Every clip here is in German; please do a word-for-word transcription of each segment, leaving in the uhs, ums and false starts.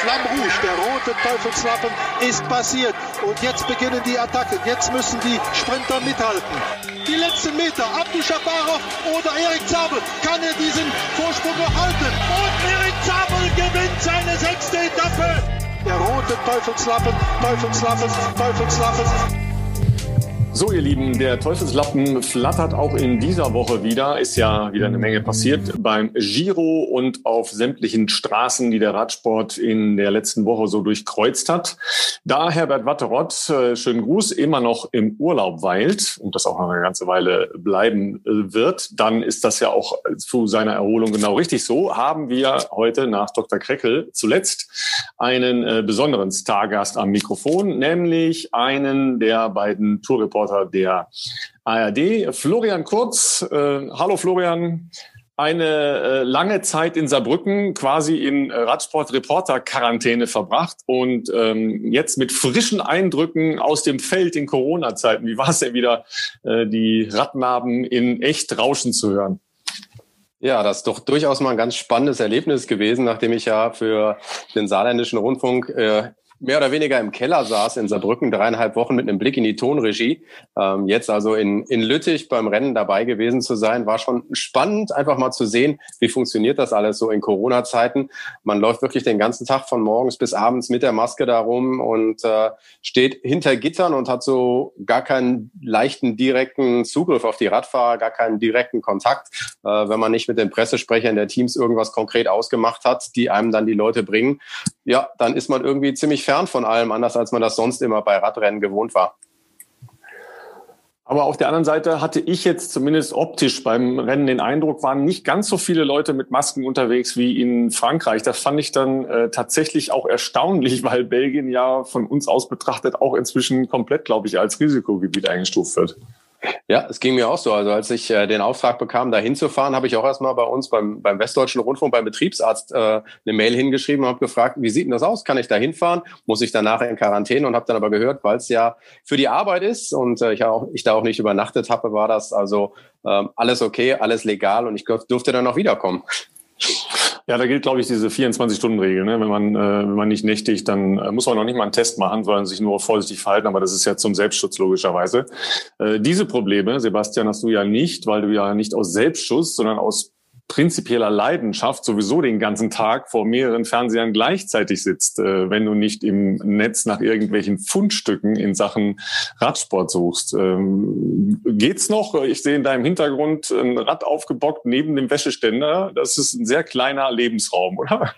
Flamme Rouge, der rote Teufelslappen, ist passiert. Und jetzt beginnen die Attacken. Jetzt müssen die Sprinter mithalten. Die letzten Meter, Abdu Shafarov oder Erik Zabel. Kann er diesen Vorsprung noch halten? Und Erik Zabel gewinnt seine sechste Etappe. Der rote Teufelslappen, Teufelslappen, Teufelslappen. So, ihr Lieben, der Teufelslappen flattert auch in dieser Woche wieder. Ist ja wieder eine Menge passiert beim Giro und auf sämtlichen Straßen, die der Radsport in der letzten Woche so durchkreuzt hat. Da Herbert Watteroth, äh, schönen Gruß, immer noch im Urlaub weilt und das auch noch eine ganze Weile bleiben äh, wird, dann ist das ja auch zu seiner Erholung genau richtig so. Haben wir heute nach Doktor Kreckel zuletzt einen äh, besonderen Stargast am Mikrofon, nämlich einen der beiden Tourreporter der A R D, Florian Kurz. Äh, hallo Florian, eine äh, lange Zeit in Saarbrücken quasi in äh, Radsport-Reporter-Quarantäne verbracht und ähm, jetzt mit frischen Eindrücken aus dem Feld in Corona-Zeiten. Wie war es denn wieder, äh, die Radnaben in echt rauschen zu hören? Ja, das ist doch durchaus mal ein ganz spannendes Erlebnis gewesen, nachdem ich ja für den Saarländischen Rundfunk äh, mehr oder weniger im Keller saß in Saarbrücken, dreieinhalb Wochen mit einem Blick in die Tonregie. Ähm, jetzt also in, in Lüttich beim Rennen dabei gewesen zu sein, war schon spannend, einfach mal zu sehen, wie funktioniert das alles so in Corona-Zeiten. Man läuft wirklich den ganzen Tag von morgens bis abends mit der Maske da rum und äh, steht hinter Gittern und hat so gar keinen leichten, direkten Zugriff auf die Radfahrer, gar keinen direkten Kontakt, äh, wenn man nicht mit den Pressesprechern der Teams irgendwas konkret ausgemacht hat, die einem dann die Leute bringen. Ja, dann ist man irgendwie ziemlich fern von allem, anders als man das sonst immer bei Radrennen gewohnt war. Aber auf der anderen Seite hatte ich jetzt zumindest optisch beim Rennen den Eindruck, waren nicht ganz so viele Leute mit Masken unterwegs wie in Frankreich. Das fand ich dann äh, tatsächlich auch erstaunlich, weil Belgien ja von uns aus betrachtet auch inzwischen komplett, glaube ich, als Risikogebiet eingestuft wird. Ja, es ging mir auch so. Also als ich äh, den Auftrag bekam, da hinzufahren, habe ich auch erstmal bei uns beim, beim Westdeutschen Rundfunk, beim Betriebsarzt, äh, eine Mail hingeschrieben und habe gefragt, wie sieht denn das aus? Kann ich da hinfahren? Muss ich dann nachher in Quarantäne? Und habe dann aber gehört, weil es ja für die Arbeit ist und äh, ich, auch, ich da auch nicht übernachtet habe, war das also ähm, alles okay, alles legal und ich durfte dann auch wiederkommen. Ja, da gilt, glaube ich, diese vierundzwanzig-Stunden-Regel. Ne? Wenn man, äh, wenn man nicht nächtigt, dann äh, muss man noch nicht mal einen Test machen, sondern sich nur vorsichtig verhalten. Aber das ist ja zum Selbstschutz logischerweise. Äh, diese Probleme, Sebastian, hast du ja nicht, weil du ja nicht aus Selbstschutz, sondern aus prinzipieller Leidenschaft sowieso den ganzen Tag vor mehreren Fernsehern gleichzeitig sitzt, äh, wenn du nicht im Netz nach irgendwelchen Fundstücken in Sachen Radsport suchst. Ähm, geht's noch? Ich sehe in deinem Hintergrund ein Rad aufgebockt neben dem Wäscheständer. Das ist ein sehr kleiner Lebensraum, oder?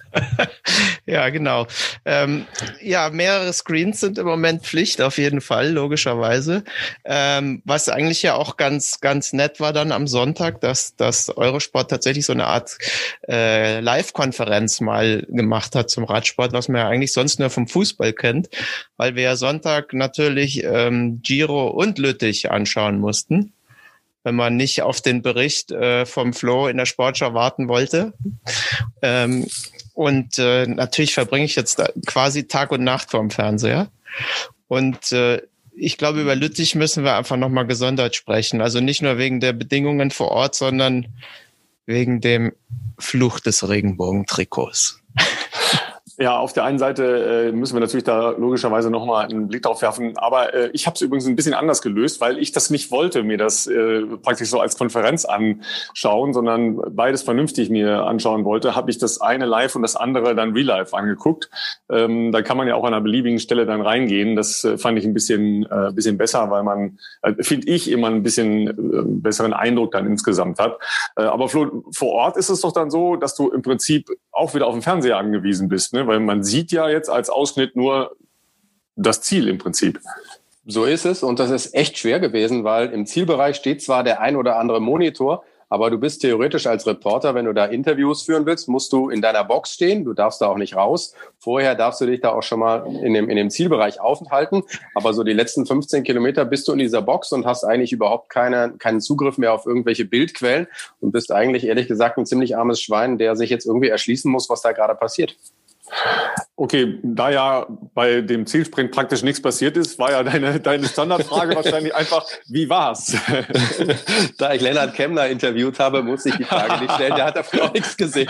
Ja, genau. Ähm, ja, mehrere Screens sind im Moment Pflicht, auf jeden Fall, logischerweise. Ähm, was eigentlich ja auch ganz, ganz nett war dann am Sonntag, dass, dass Eurosport tatsächlich so eine Art äh, Live-Konferenz mal gemacht hat zum Radsport, was man ja eigentlich sonst nur vom Fußball kennt, weil wir ja Sonntag natürlich ähm, Giro und Lüttich anschauen mussten, wenn man nicht auf den Bericht äh, vom Flo in der Sportschau warten wollte. Ähm, und äh, natürlich verbringe ich jetzt quasi Tag und Nacht vorm Fernseher. Und äh, ich glaube, über Lüttich müssen wir einfach nochmal gesondert sprechen. Also nicht nur wegen der Bedingungen vor Ort, sondern wegen dem Fluch des Regenbogentrikots. Ja, auf der einen Seite äh, müssen wir natürlich da logischerweise nochmal einen Blick drauf werfen. Aber äh, ich habe es übrigens ein bisschen anders gelöst, weil ich das nicht wollte, mir das äh, praktisch so als Konferenz anschauen, sondern beides vernünftig mir anschauen wollte, habe ich das eine live und das andere dann real life angeguckt. Ähm, da kann man ja auch an einer beliebigen Stelle dann reingehen. Das äh, fand ich ein bisschen äh, bisschen besser, weil man, äh, finde ich, immer ein bisschen äh, besseren Eindruck dann insgesamt hat. Äh, aber Flo, vor Ort ist es doch dann so, dass du im Prinzip auch wieder auf den Fernseher angewiesen bist, ne? Weil man sieht ja jetzt als Ausschnitt nur das Ziel im Prinzip. So ist es und das ist echt schwer gewesen, weil im Zielbereich steht zwar der ein oder andere Monitor, aber du bist theoretisch als Reporter, wenn du da Interviews führen willst, musst du in deiner Box stehen. Du darfst da auch nicht raus. Vorher darfst du dich da auch schon mal in dem, in dem Zielbereich aufhalten. Aber so die letzten fünfzehn Kilometer bist du in dieser Box und hast eigentlich überhaupt keine, keinen Zugriff mehr auf irgendwelche Bildquellen und bist eigentlich, ehrlich gesagt, ein ziemlich armes Schwein, der sich jetzt irgendwie erschließen muss, was da gerade passiert. Okay, da ja bei dem Zielsprint praktisch nichts passiert ist, war ja deine, deine Standardfrage wahrscheinlich einfach, wie war's? Da ich Lennart Kemmler interviewt habe, musste ich die Frage nicht stellen. Der hat dafür auch nichts gesehen.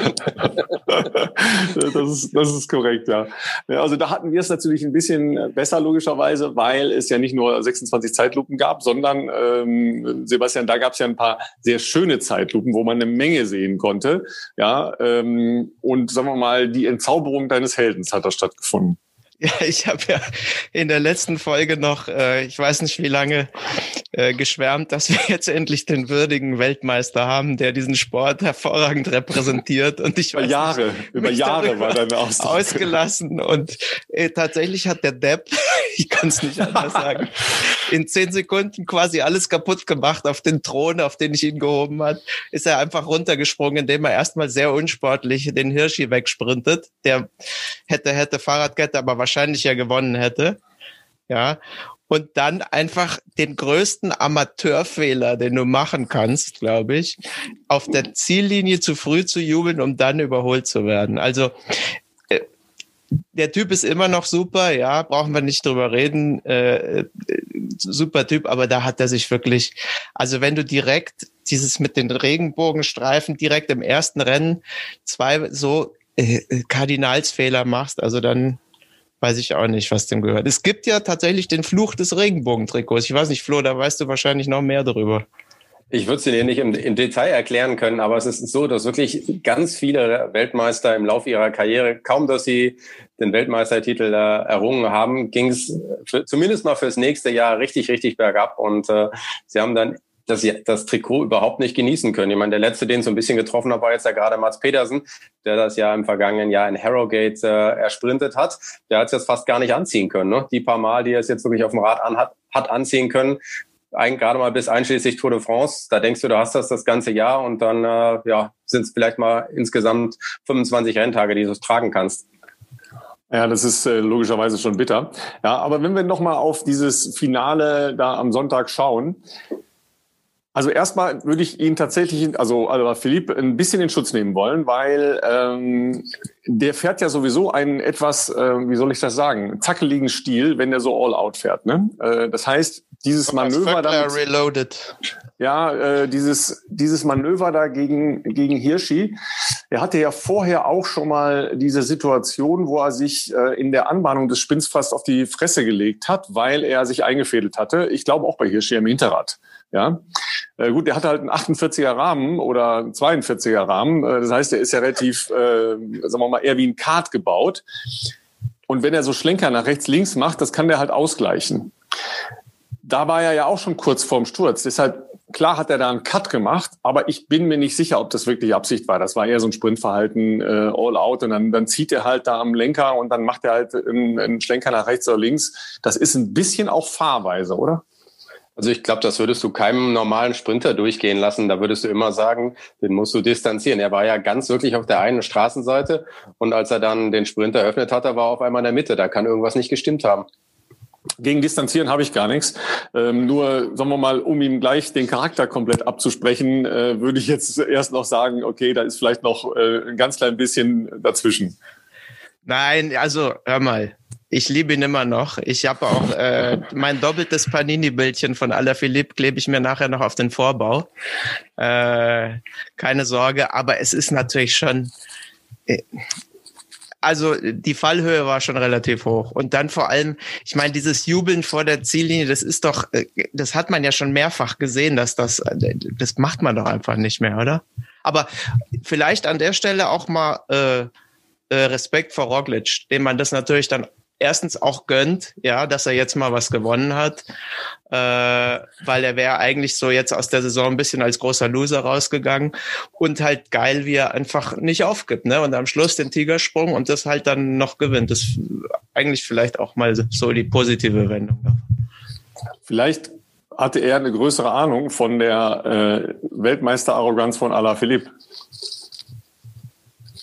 Das ist, das ist korrekt, ja. Also da hatten wir es natürlich ein bisschen besser, logischerweise, weil es ja nicht nur sechsundzwanzig Zeitlupen gab, sondern, ähm, Sebastian, da gab es ja ein paar sehr schöne Zeitlupen, wo man eine Menge sehen konnte. Ja, ähm, und sagen wir mal, die Entzauberung deines Heldens hat da stattgefunden. Ja, ich habe ja in der letzten Folge noch, äh, ich weiß nicht wie lange, äh, geschwärmt, dass wir jetzt endlich den würdigen Weltmeister haben, der diesen Sport hervorragend repräsentiert. Und ich über weiß Jahre, nicht, über Jahre war deine Ausdruck ausgelassen. Und äh, tatsächlich hat der Depp, ich kann es nicht anders sagen, in zehn Sekunden quasi alles kaputt gemacht auf den Thron, auf den ich ihn gehoben hat. Ist er einfach runtergesprungen, indem er erstmal sehr unsportlich den Hirschi wegsprintet. Der hätte, hätte Fahrradkette, aber wahrscheinlich ja gewonnen hätte. Ja. Und dann einfach den größten Amateurfehler, den du machen kannst, glaube ich, auf der Ziellinie zu früh zu jubeln, um dann überholt zu werden. Also, der Typ ist immer noch super, ja, brauchen wir nicht drüber reden, äh, super Typ, aber da hat er sich wirklich, also wenn du direkt dieses mit den Regenbogenstreifen direkt im ersten Rennen zwei so äh, Kardinalsfehler machst, also dann weiß ich auch nicht, was dem gehört. Es gibt ja tatsächlich den Fluch des Regenbogentrikots. Ich weiß nicht, Flo, da weißt du wahrscheinlich noch mehr drüber. Ich würde es dir nicht im, im Detail erklären können, aber es ist so, dass wirklich ganz viele Weltmeister im Laufe ihrer Karriere, kaum dass sie den Weltmeistertitel äh, errungen haben, ging es zumindest mal fürs nächste Jahr richtig, richtig bergab. Und äh, sie haben dann das, das Trikot überhaupt nicht genießen können. Ich meine, der Letzte, den so ein bisschen getroffen hat, war jetzt ja gerade Mats Pedersen, der das ja im vergangenen Jahr in Harrogate äh, ersprintet hat. Der hat es jetzt fast gar nicht anziehen können. Ne? Die paar Mal, die er es jetzt wirklich auf dem Rad an hat, hat anziehen können, Ein, gerade mal bis einschließlich Tour de France, da denkst du, du hast das das ganze Jahr und dann äh, ja, sind es vielleicht mal insgesamt fünfundzwanzig Renntage, die du es tragen kannst. Ja, das ist äh, logischerweise schon bitter. Ja, aber wenn wir nochmal auf dieses Finale da am Sonntag schauen, also erstmal würde ich ihn tatsächlich, also, also Philipp, ein bisschen in Schutz nehmen wollen, weil ähm, der fährt ja sowieso einen etwas, äh, wie soll ich das sagen, zackeligen Stil, wenn der so all-out fährt. Ne? Äh, das heißt, dieses Manöver da reloaded. Ja, äh, dieses dieses Manöver da gegen gegen Hirschi, er hatte ja vorher auch schon mal diese Situation, wo er sich äh, in der Anbahnung des Sprints fast auf die Fresse gelegt hat, weil er sich eingefädelt hatte. Ich glaube auch bei Hirschi im Hinterrad. Ja, äh, gut, der hatte halt einen achtundvierziger Rahmen oder einen zweiundvierziger Rahmen. Äh, das heißt, der ist ja relativ, äh, sagen wir mal, eher wie ein Kart gebaut. Und wenn er so Schlenker nach rechts, links macht, das kann der halt ausgleichen. Da war er ja auch schon kurz vorm Sturz. Deshalb, klar hat er da einen Cut gemacht, aber ich bin mir nicht sicher, ob das wirklich Absicht war. Das war eher so ein Sprintverhalten, äh, all out. Und dann, dann zieht er halt da am Lenker und dann macht er halt einen, einen Schlenker nach rechts oder links. Das ist ein bisschen auch Fahrweise, oder? Also ich glaube, das würdest du keinem normalen Sprinter durchgehen lassen. Da würdest du immer sagen, den musst du distanzieren. Er war ja ganz wirklich auf der einen Straßenseite und als er dann den Sprint eröffnet hat, er war auf einmal in der Mitte. Da kann irgendwas nicht gestimmt haben. Gegen Distanzieren habe ich gar nichts. Ähm, nur, sagen wir mal, um ihm gleich den Charakter komplett abzusprechen, äh, würde ich jetzt erst noch sagen, okay, da ist vielleicht noch äh, ein ganz klein bisschen dazwischen. Nein, also hör mal, ich liebe ihn immer noch. Ich habe auch äh, mein doppeltes Panini-Bildchen von Alaphilippe klebe ich mir nachher noch auf den Vorbau. Äh, keine Sorge, aber es ist natürlich schon... Äh, Also die Fallhöhe war schon relativ hoch. Und dann vor allem, ich meine, dieses Jubeln vor der Ziellinie, das ist doch, das hat man ja schon mehrfach gesehen, dass das, das macht man doch einfach nicht mehr, oder? Aber vielleicht an der Stelle auch mal äh, Respekt vor Roglic, dem man das natürlich dann erstens auch gönnt, ja, dass er jetzt mal was gewonnen hat, äh, weil er wäre eigentlich so jetzt aus der Saison ein bisschen als großer Loser rausgegangen und halt geil, wie er einfach nicht aufgibt, ne, und am Schluss den Tigersprung und das halt dann noch gewinnt. Das ist eigentlich vielleicht auch mal so die positive Wendung. Vielleicht hatte er eine größere Ahnung von der äh, Weltmeisterarroganz von Alaphilippe.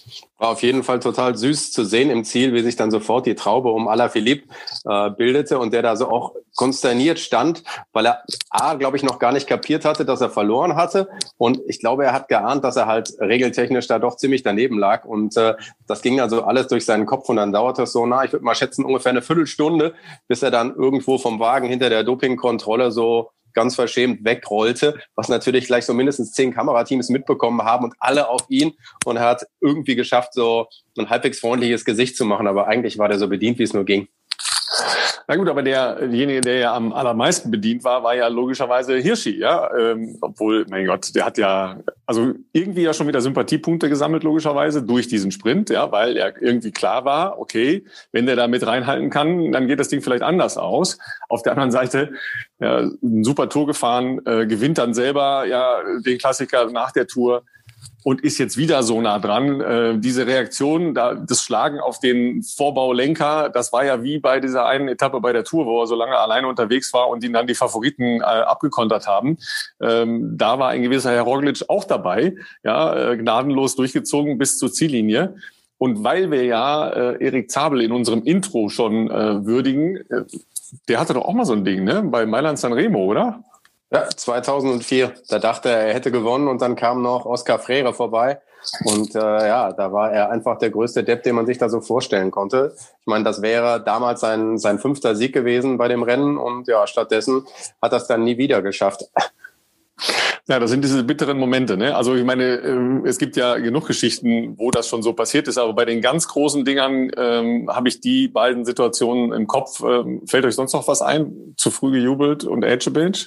War auf jeden Fall total süß zu sehen im Ziel, wie sich dann sofort die Traube um Alaphilippe äh, bildete und der da so auch konsterniert stand, weil er A, glaube ich, noch gar nicht kapiert hatte, dass er verloren hatte, und ich glaube, er hat geahnt, dass er halt regeltechnisch da doch ziemlich daneben lag, und äh, das ging also alles durch seinen Kopf, und dann dauerte es so, na, ich würde mal schätzen, ungefähr eine Viertelstunde, bis er dann irgendwo vom Wagen hinter der Dopingkontrolle so ganz verschämt wegrollte, was natürlich gleich so mindestens zehn Kamerateams mitbekommen haben und alle auf ihn, und er hat irgendwie geschafft, so ein halbwegs freundliches Gesicht zu machen, aber eigentlich war der so bedient, wie es nur ging. Na gut, aber derjenige, der ja am allermeisten bedient war, war ja logischerweise Hirschi, ja, ähm, obwohl, mein Gott, der hat ja also irgendwie ja schon wieder Sympathiepunkte gesammelt, logischerweise, durch diesen Sprint, ja, weil er irgendwie klar war, okay, wenn der da mit reinhalten kann, dann geht das Ding vielleicht anders aus. Auf der anderen Seite, ja, ein super Tour gefahren, äh, gewinnt dann selber ja den Klassiker nach der Tour und ist jetzt wieder so nah dran. Äh, diese Reaktion, da, das Schlagen auf den Vorbaulenker, das war ja wie bei dieser einen Etappe bei der Tour, wo er so lange alleine unterwegs war und ihn dann die Favoriten äh, abgekontert haben. Ähm, da war ein gewisser Herr Roglic auch dabei, ja, äh, gnadenlos durchgezogen bis zur Ziellinie. Und weil wir ja äh, Erik Zabel in unserem Intro schon äh, würdigen, äh, der hatte doch auch mal so ein Ding, ne, bei Mailand Sanremo, oder? Ja, zweitausendvier. Da dachte er, er hätte gewonnen, und dann kam noch Oscar Freire vorbei. Und äh, ja, da war er einfach der größte Depp, den man sich da so vorstellen konnte. Ich meine, das wäre damals sein, sein fünfter Sieg gewesen bei dem Rennen, und ja, stattdessen hat er es dann nie wieder geschafft. Ja, das sind diese bitteren Momente, ne? Also ich meine, es gibt ja genug Geschichten, wo das schon so passiert ist, aber bei den ganz großen Dingern ähm, habe ich die beiden Situationen im Kopf. Ähm, fällt euch sonst noch was ein? Zu früh gejubelt und Edge-Bench?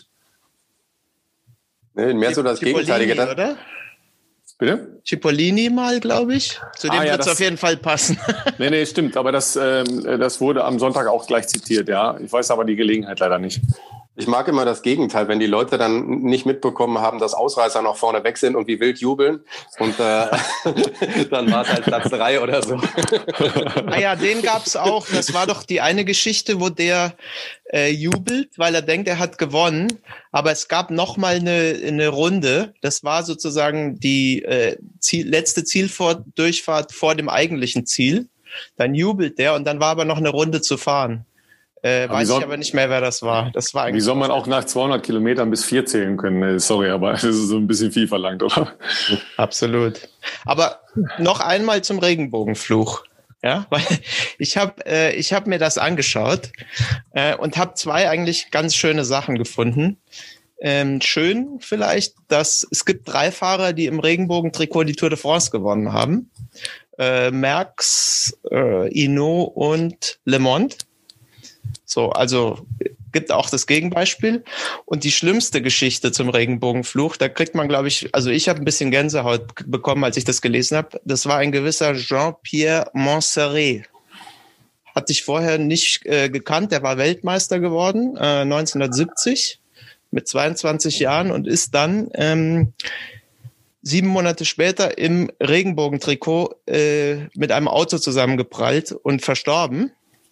Nee, mehr so das Cipollini, Gegenteilige. Oder? Bitte? Cipollini mal, glaube ich. Zu dem ah, ja, wird es auf jeden Fall passen. Nee, nee, stimmt. Aber das, ähm, das wurde am Sonntag auch gleich zitiert, ja. Ich weiß aber die Gelegenheit leider nicht. Ich mag immer das Gegenteil, wenn die Leute dann nicht mitbekommen haben, dass Ausreißer noch vorne weg sind und wie wild jubeln. Und äh, dann war es halt Platz drei oder so. Ah ja, den gab's auch. Das war doch die eine Geschichte, wo der äh, jubelt, weil er denkt, er hat gewonnen. Aber es gab noch mal eine, eine Runde. Das war sozusagen die äh, Ziel, letzte Zieldurchfahrt vor dem eigentlichen Ziel. Dann jubelt der, und dann war aber noch eine Runde zu fahren. Äh, weiß soll, ich aber nicht mehr, wer das war. Das war eigentlich wie soll man auch nach zweihundert Kilometern bis vier zählen können? Sorry, aber das ist so ein bisschen viel verlangt, oder? Absolut. Aber noch einmal zum Regenbogenfluch. Ja, weil ich habe äh, ich habe mir das angeschaut äh, und habe zwei eigentlich ganz schöne Sachen gefunden. Ähm, schön vielleicht, dass es gibt drei Fahrer, die im Regenbogentrikot die Tour de France gewonnen haben. Äh, Merckx, äh, Hinault und Le Monde. So, also gibt auch das Gegenbeispiel. Und die schlimmste Geschichte zum Regenbogenfluch, da kriegt man, glaube ich, also ich habe ein bisschen Gänsehaut bekommen, als ich das gelesen habe. Das war ein gewisser Jean-Pierre Montserrat. Hatte ich vorher nicht äh, gekannt. Der war Weltmeister geworden, äh, neunzehnhundertsiebzig mit zweiundzwanzig Jahren, und ist dann ähm, sieben Monate später im Regenbogentrikot äh, mit einem Auto zusammengeprallt und verstorben.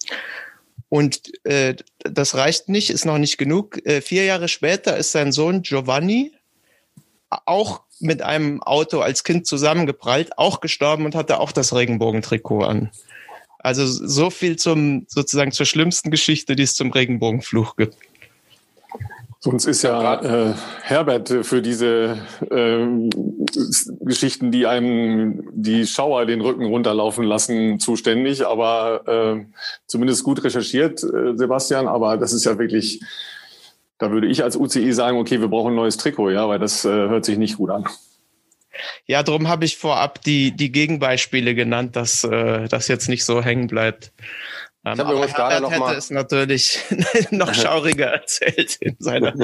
Und äh, das reicht nicht, ist noch nicht genug. Äh, vier Jahre später ist sein Sohn Giovanni auch mit einem Auto als Kind zusammengeprallt, auch gestorben, und hatte auch das Regenbogentrikot an. Also so viel zum sozusagen zur schlimmsten Geschichte, die es zum Regenbogenfluch gibt. Sonst ist ja äh, Herbert für diese äh, Geschichten, die einem die Schauer den Rücken runterlaufen lassen, zuständig. Aber äh, zumindest gut recherchiert, äh, Sebastian. Aber das ist ja wirklich, da würde ich als U C I sagen, okay, wir brauchen ein neues Trikot, ja, weil das äh, hört sich nicht gut an. Ja, darum habe ich vorab die die Gegenbeispiele genannt, dass äh, das jetzt nicht so hängen bleibt. Ich habe übrigens gerade noch hätte mal es natürlich noch schauriger erzählt in seiner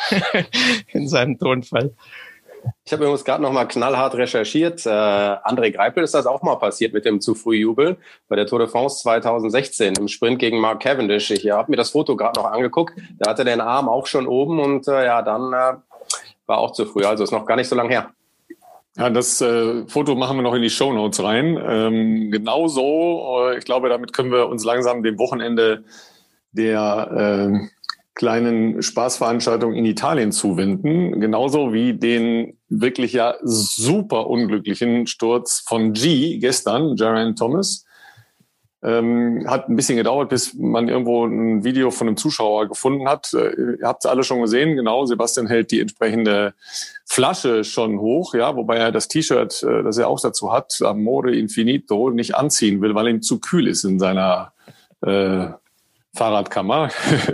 in seinem Tonfall. Ich habe übrigens gerade noch mal knallhart recherchiert. Äh, André Greipel ist das auch mal passiert mit dem zu früh Jubeln bei der Tour de France zweitausendsechzehn im Sprint gegen Mark Cavendish. Ich habe mir das Foto gerade noch angeguckt. Da hatte der den Arm auch schon oben, und äh, ja, dann äh, war auch zu früh. Also ist noch gar nicht so lange her. Ja, das äh, Foto machen wir noch in die Shownotes rein. Ähm, genau so, äh, ich glaube, damit können wir uns langsam dem Wochenende der äh, kleinen Spaßveranstaltung in Italien zuwenden. Genauso wie den wirklich ja super unglücklichen Sturz von G gestern, Geraint Thomas. Ähm, hat ein bisschen gedauert, bis man irgendwo ein Video von einem Zuschauer gefunden hat. Äh, ihr habt es alle schon gesehen, genau. Sebastian hält die entsprechende Flasche schon hoch, ja, wobei er das T-Shirt, äh, das er auch dazu hat, Amore Infinito, nicht anziehen will, weil ihm zu kühl ist in seiner äh, Fahrradkammer.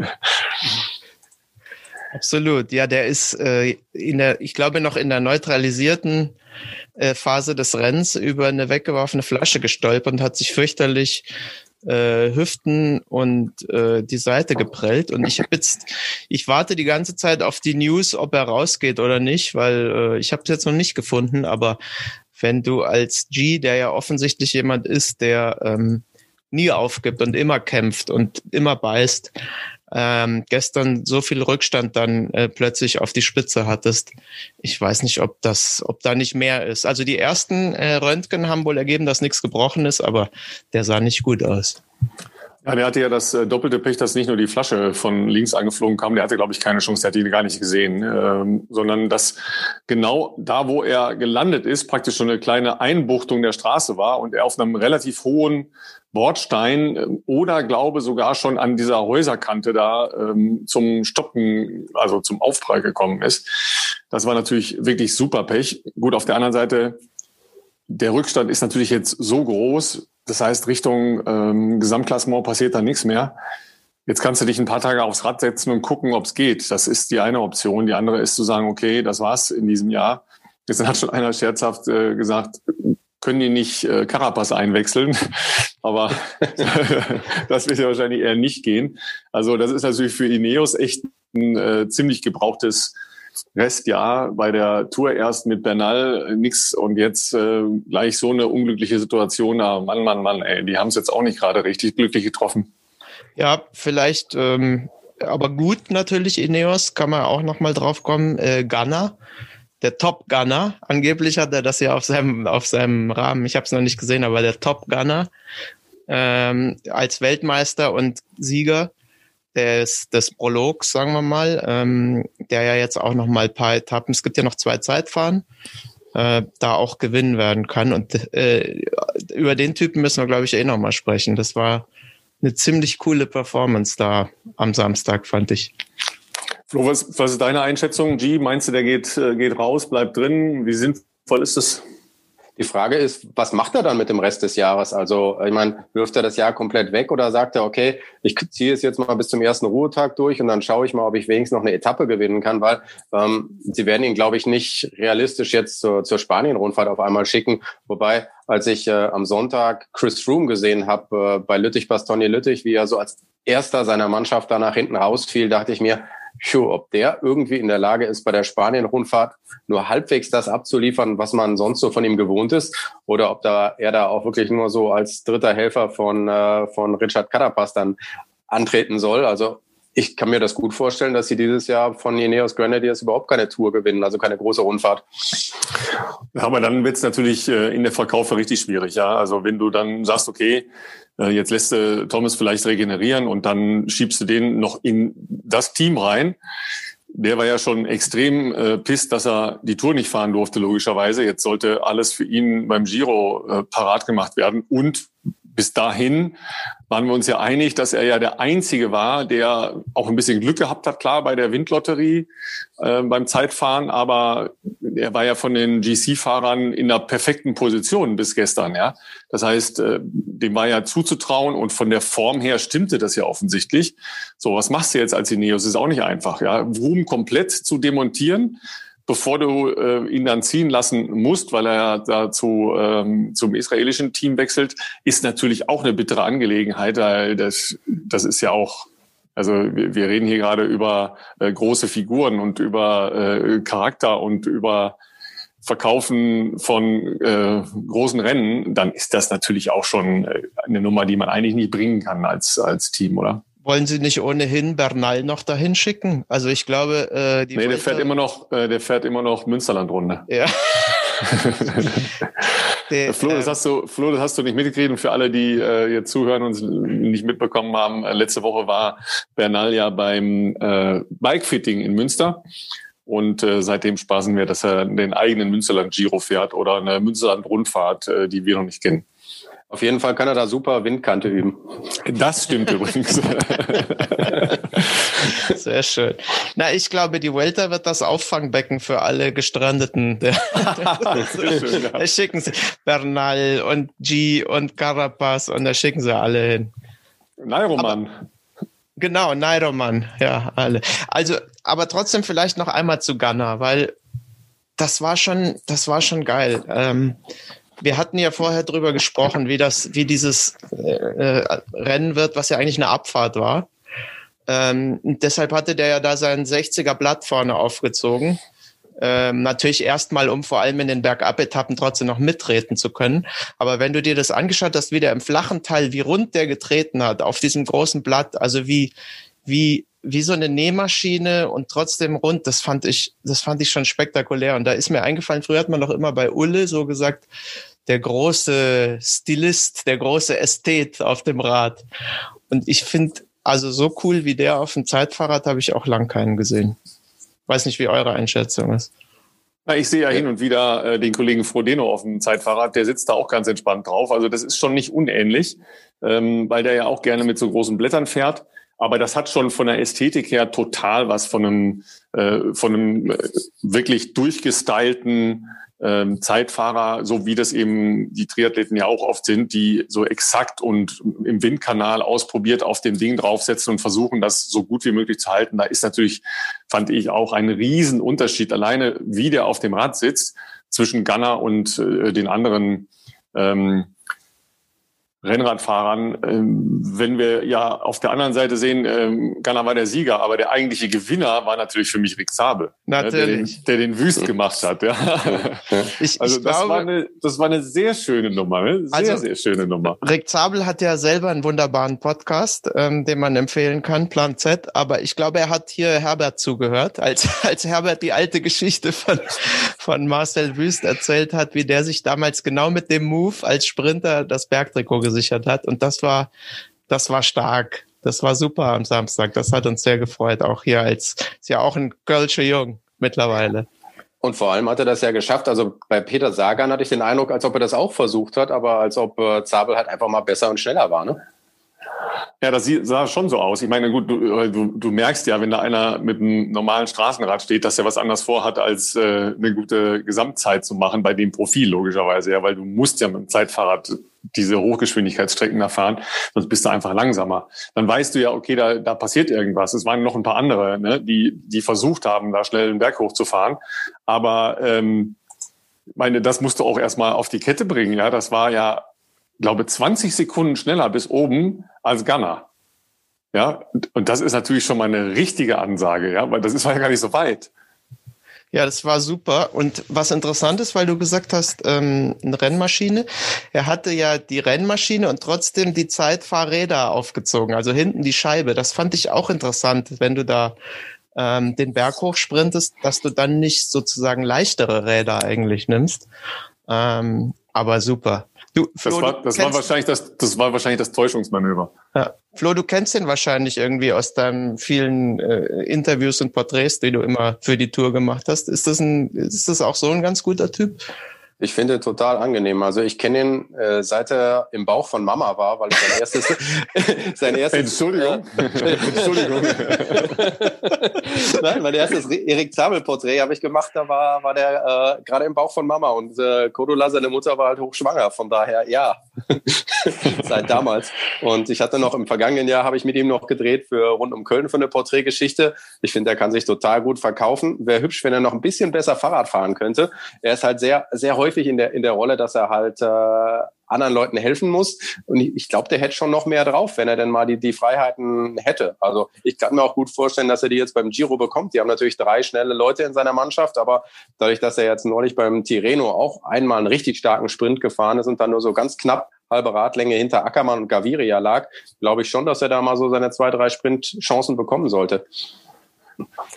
Absolut, ja, der ist äh, in der, ich glaube, noch in der neutralisierten äh, Phase des Rennens über eine weggeworfene Flasche gestolpert und hat sich fürchterlich äh, Hüften und äh, die Seite geprellt. Und ich habe jetzt, ich warte die ganze Zeit auf die News, ob er rausgeht oder nicht, weil äh, ich habe es jetzt noch nicht gefunden. Aber wenn du als G, der ja offensichtlich jemand ist, der ähm, nie aufgibt und immer kämpft und immer beißt, ähm, gestern so viel Rückstand dann äh, plötzlich auf die Spitze hattest. Ich weiß nicht, ob das, ob da nicht mehr ist. Also die ersten äh, Röntgen haben wohl ergeben, dass nichts gebrochen ist, aber der sah nicht gut aus. Ja, der hatte ja das äh, doppelte Pech, dass nicht nur die Flasche von links angeflogen kam, der hatte, glaube ich, keine Chance, der hat die gar nicht gesehen, ähm, sondern dass genau da, wo er gelandet ist, praktisch schon eine kleine Einbuchtung der Straße war und er auf einem relativ hohen Bordstein äh, oder glaube sogar schon an dieser Häuserkante da ähm, zum Stoppen, also zum Aufprall gekommen ist. Das war natürlich wirklich super Pech. Gut, auf der anderen Seite, der Rückstand ist natürlich jetzt so groß, das heißt, Richtung ähm, Gesamtklassement passiert da nichts mehr. Jetzt kannst du dich ein paar Tage aufs Rad setzen und gucken, ob es geht. Das ist die eine Option. Die andere ist zu sagen, okay, das war's in diesem Jahr. Jetzt hat schon einer scherzhaft äh, gesagt, können die nicht äh, Carapaz einwechseln? Aber das wird ja wahrscheinlich eher nicht gehen. Also das ist natürlich für Ineos echt ein äh, ziemlich gebrauchtes Restjahr. Bei der Tour erst mit Bernal nix und jetzt äh, gleich so eine unglückliche Situation. Ah, Mann, Mann, Mann, ey, die haben es jetzt auch nicht gerade richtig glücklich getroffen. Ja, vielleicht, ähm, aber gut natürlich Ineos, kann man auch noch mal drauf kommen. Äh, Gunner, der Top-Gunner, angeblich hat er das ja auf seinem auf seinem Rahmen, ich habe es noch nicht gesehen, aber der Top-Gunner ähm, als Weltmeister und Sieger des, des Prologs, sagen wir mal, ähm, der ja jetzt auch noch mal ein paar Etappen, es gibt ja noch zwei Zeitfahren, äh, da auch gewinnen werden kann. Und äh, über den Typen müssen wir, glaube ich, eh noch mal sprechen. Das war eine ziemlich coole Performance da am Samstag, fand ich. Flo, was, was ist deine Einschätzung? G, meinst du, der geht, geht raus, bleibt drin? Wie sinnvoll ist das? Die Frage ist, was macht er dann mit dem Rest des Jahres? Also, ich meine, wirft er das Jahr komplett weg oder sagt er, okay, ich ziehe es jetzt mal bis zum ersten Ruhetag durch und dann schaue ich mal, ob ich wenigstens noch eine Etappe gewinnen kann, weil ähm, sie werden ihn, glaube ich, nicht realistisch jetzt zur, zur Spanien-Rundfahrt auf einmal schicken. Wobei, als ich äh, am Sonntag Chris Froome gesehen habe äh, bei Lüttich-Bastogne-Lüttich, wie er so als erster seiner Mannschaft da nach hinten rausfiel, dachte ich mir, Sure, ob der irgendwie in der Lage ist, bei der Spanien-Rundfahrt nur halbwegs das abzuliefern, was man sonst so von ihm gewohnt ist, oder ob da er da auch wirklich nur so als dritter Helfer von äh, von Richard Carapaz dann antreten soll. Also ich kann mir das gut vorstellen, dass sie dieses Jahr von Ineos Grenadiers überhaupt keine Tour gewinnen, also keine große Rundfahrt. Ja, aber dann wird es natürlich äh, in der Verkauf richtig schwierig. Ja, also wenn du dann sagst, okay, jetzt lässt du Thomas vielleicht regenerieren und dann schiebst du den noch in das Team rein. Der war ja schon extrem äh, pisst, dass er die Tour nicht fahren durfte, logischerweise. Jetzt sollte alles für ihn beim Giro äh, parat gemacht werden. Und bis dahin waren wir uns ja einig, dass er ja der Einzige war, der auch ein bisschen Glück gehabt hat, klar, bei der Windlotterie äh, beim Zeitfahren. Aber er war ja von den G C-Fahrern in der perfekten Position bis gestern. Ja, das heißt, äh, dem war ja zuzutrauen und von der Form her stimmte das ja offensichtlich. So, was machst du jetzt als Ineos? Ist auch nicht einfach. Ja, Vroom komplett zu demontieren, bevor du äh, ihn dann ziehen lassen musst, weil er dazu ähm, zum israelischen Team wechselt, ist natürlich auch eine bittere Angelegenheit, weil das, das ist ja auch, also wir, wir reden hier gerade über äh, große Figuren und über äh, Charakter und über Verkaufen von äh, großen Rennen, dann ist das natürlich auch schon eine Nummer, die man eigentlich nicht bringen kann als als Team, oder? Wollen Sie nicht ohnehin Bernal noch dahin schicken? Also ich glaube, äh, die nee, der fährt immer noch, äh, der fährt immer noch Münsterland-Runde. Ja. Der, Flo, das hast du, Flo, das hast du nicht mitgekriegt. Und für alle, die äh, jetzt zuhören und nicht mitbekommen haben, äh, letzte Woche war Bernal ja beim äh, Bikefitting in Münster. Und äh, seitdem spaßen wir, dass er den eigenen Münsterland-Giro fährt oder eine Münsterland-Rundfahrt, äh, die wir noch nicht kennen. Auf jeden Fall kann er da super Windkante üben. Das stimmt übrigens. Sehr schön. Na, ich glaube, die Vuelta wird das Auffangbecken für alle Gestrandeten. Der, der, schön, ja. Da schicken sie Bernal und G und Carapaz und da schicken sie alle hin. Nairoman. Genau, Nairoman, ja, alle. Also, aber trotzdem vielleicht noch einmal zu Ganna, weil das war schon, das war schon geil. Ähm, Wir hatten ja vorher drüber gesprochen, wie das, wie dieses äh, Rennen wird, was ja eigentlich eine Abfahrt war. Ähm, und deshalb hatte der ja da sein sechziger Blatt vorne aufgezogen. Ähm, natürlich erstmal, um vor allem in den Bergab-Etappen trotzdem noch mittreten zu können. Aber wenn du dir das angeschaut hast, wie der im flachen Teil, wie rund der getreten hat auf diesem großen Blatt, also wie, wie, wie so eine Nähmaschine und trotzdem rund, das fand ich, das fand ich schon spektakulär. Und da ist mir eingefallen, früher hat man doch immer bei Ulle so gesagt, der große Stilist, der große Ästhet auf dem Rad. Und ich finde, also so cool wie der auf dem Zeitfahrrad habe ich auch lang keinen gesehen. Weiß nicht, wie eure Einschätzung ist. Na, ich sehe ja hin und wieder äh, den Kollegen Frodeno auf dem Zeitfahrrad, der sitzt da auch ganz entspannt drauf. Also das ist schon nicht unähnlich, ähm, weil der ja auch gerne mit so großen Blättern fährt. Aber das hat schon von der Ästhetik her total was von einem, äh, von einem äh, wirklich durchgestylten ähm, Zeitfahrer, so wie das eben die Triathleten ja auch oft sind, die so exakt und im Windkanal ausprobiert auf dem Ding draufsetzen und versuchen, das so gut wie möglich zu halten. Da ist natürlich, fand ich, auch ein Riesenunterschied, alleine wie der auf dem Rad sitzt, zwischen Ganna und äh, den anderen ähm, Rennradfahrern, ähm, wenn wir ja auf der anderen Seite sehen, ähm, Ganna war der Sieger, aber der eigentliche Gewinner war natürlich für mich Rick Zabel, natürlich. Ja, der, den, der den Wüst gemacht hat. Ja. Ich, also ich das, glaube, war eine, das war eine sehr schöne Nummer, ne? sehr, also, sehr schöne Nummer. Rick Zabel hat ja selber einen wunderbaren Podcast, ähm, den man empfehlen kann, Plan Z, aber ich glaube, er hat hier Herbert zugehört, als, als Herbert die alte Geschichte von, von Marcel Wüst erzählt hat, wie der sich damals genau mit dem Move als Sprinter das Bergtrikot gesichert hat. Und das war, das war stark. Das war super am Samstag. Das hat uns sehr gefreut. Auch hier als, ist ja auch ein Kölscher Jung mittlerweile. Und vor allem hat er das ja geschafft. Also bei Peter Sagan hatte ich den Eindruck, als ob er das auch versucht hat, aber als ob äh, Zabel halt einfach mal besser und schneller war, ne? Ja, das sah schon so aus. Ich meine, gut, du, du, du merkst ja, wenn da einer mit einem normalen Straßenrad steht, dass er was anderes vorhat, als äh, eine gute Gesamtzeit zu machen bei dem Profil, logischerweise. Ja, weil du musst ja mit dem Zeitfahrrad diese Hochgeschwindigkeitsstrecken da fahren, sonst bist du einfach langsamer. Dann weißt du ja, okay, da, da passiert irgendwas. Es waren noch ein paar andere, ne, die, die versucht haben, da schnell den Berg hochzufahren. Aber ähm, ich meine, das musst du auch erstmal auf die Kette bringen. Ja, das war ja, glaube zwanzig Sekunden schneller bis oben als Ganna. Ja, und das ist natürlich schon mal eine richtige Ansage, ja, weil das ist ja gar nicht so weit. Ja, das war super. Und was interessant ist, weil du gesagt hast, ähm, eine Rennmaschine. Er hatte ja die Rennmaschine und trotzdem die Zeitfahrräder aufgezogen, also hinten die Scheibe. Das fand ich auch interessant, wenn du da ähm, den Berg hochsprintest, dass du dann nicht sozusagen leichtere Räder eigentlich nimmst. Ähm, aber super. Du, Flo, das war, das war wahrscheinlich das, das war wahrscheinlich das Täuschungsmanöver. Ja. Flo, du kennst den wahrscheinlich irgendwie aus deinen vielen äh, Interviews und Porträts, die du immer für die Tour gemacht hast. Ist das ein, ist das auch so ein ganz guter Typ? Ich finde ihn total angenehm. Also ich kenne ihn, äh, seit er im Bauch von Mama war, weil ich sein erstes... sein erstes Entschuldigung. Äh, Entschuldigung. Nein, mein erstes Erik Zabel-Porträt habe ich gemacht, da war, war der äh, gerade im Bauch von Mama und äh, Cordula, seine Mutter, war halt hochschwanger. Von daher, ja, seit damals. Und ich hatte noch im vergangenen Jahr, habe ich mit ihm noch gedreht für rund um Köln für eine Porträtgeschichte. Ich finde, er kann sich total gut verkaufen. Wäre hübsch, wenn er noch ein bisschen besser Fahrrad fahren könnte. Er ist halt sehr, sehr häufig in der in der Rolle, dass er halt äh, anderen Leuten helfen muss. Und ich, ich glaube, der hätte schon noch mehr drauf, wenn er denn mal die die Freiheiten hätte. Also ich kann mir auch gut vorstellen, dass er die jetzt beim Giro bekommt. Die haben natürlich drei schnelle Leute in seiner Mannschaft, aber dadurch, dass er jetzt neulich beim Tirreno auch einmal einen richtig starken Sprint gefahren ist und dann nur so ganz knapp halbe Radlänge hinter Ackermann und Gaviria lag, glaube ich schon, dass er da mal so seine zwei, drei Sprintchancen bekommen sollte.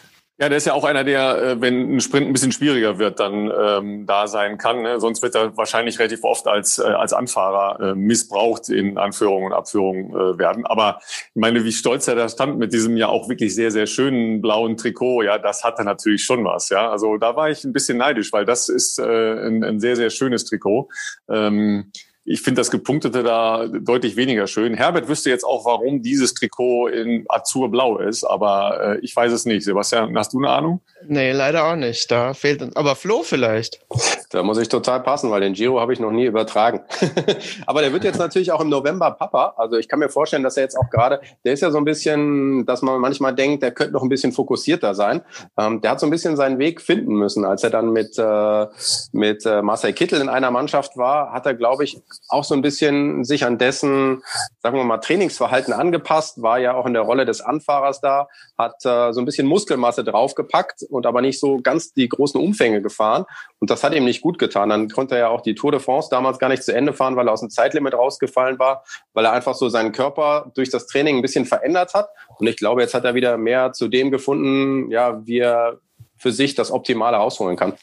Ja, der ist ja auch einer, der, wenn ein Sprint ein bisschen schwieriger wird, dann ähm, da sein kann. Ne? Sonst wird er wahrscheinlich relativ oft als äh, als Anfahrer äh, missbraucht in Anführung und Abführung äh, werden. Aber ich meine, wie stolz er da stand mit diesem ja auch wirklich sehr, sehr schönen blauen Trikot, ja, das hatte natürlich schon was. Ja, also da war ich ein bisschen neidisch, weil das ist äh, ein, ein sehr, sehr schönes Trikot. Ähm, Ich finde das Gepunktete da deutlich weniger schön. Herbert wüsste jetzt auch, warum dieses Trikot in Azurblau ist, aber äh, ich weiß es nicht. Sebastian, hast du eine Ahnung? Nee, leider auch nicht. Da fehlt, aber Flo vielleicht. Da muss ich total passen, weil den Giro habe ich noch nie übertragen. Aber der wird jetzt natürlich auch im November Papa. Also ich kann mir vorstellen, dass er jetzt auch gerade, der ist ja so ein bisschen, dass man manchmal denkt, der könnte noch ein bisschen fokussierter sein. Ähm, der hat so ein bisschen seinen Weg finden müssen. Als er dann mit, äh, mit äh, Marcel Kittel in einer Mannschaft war, hat er, glaube ich, auch so ein bisschen sich an dessen, sagen wir mal, Trainingsverhalten angepasst, war ja auch in der Rolle des Anfahrers da, hat äh, so ein bisschen Muskelmasse draufgepackt und aber nicht so ganz die großen Umfänge gefahren. Und das hat ihm nicht gut getan. Dann konnte er ja auch die Tour de France damals gar nicht zu Ende fahren, weil er aus dem Zeitlimit rausgefallen war, weil er einfach so seinen Körper durch das Training ein bisschen verändert hat. Und ich glaube, jetzt hat er wieder mehr zu dem gefunden, ja, wie er für sich das Optimale rausholen kann.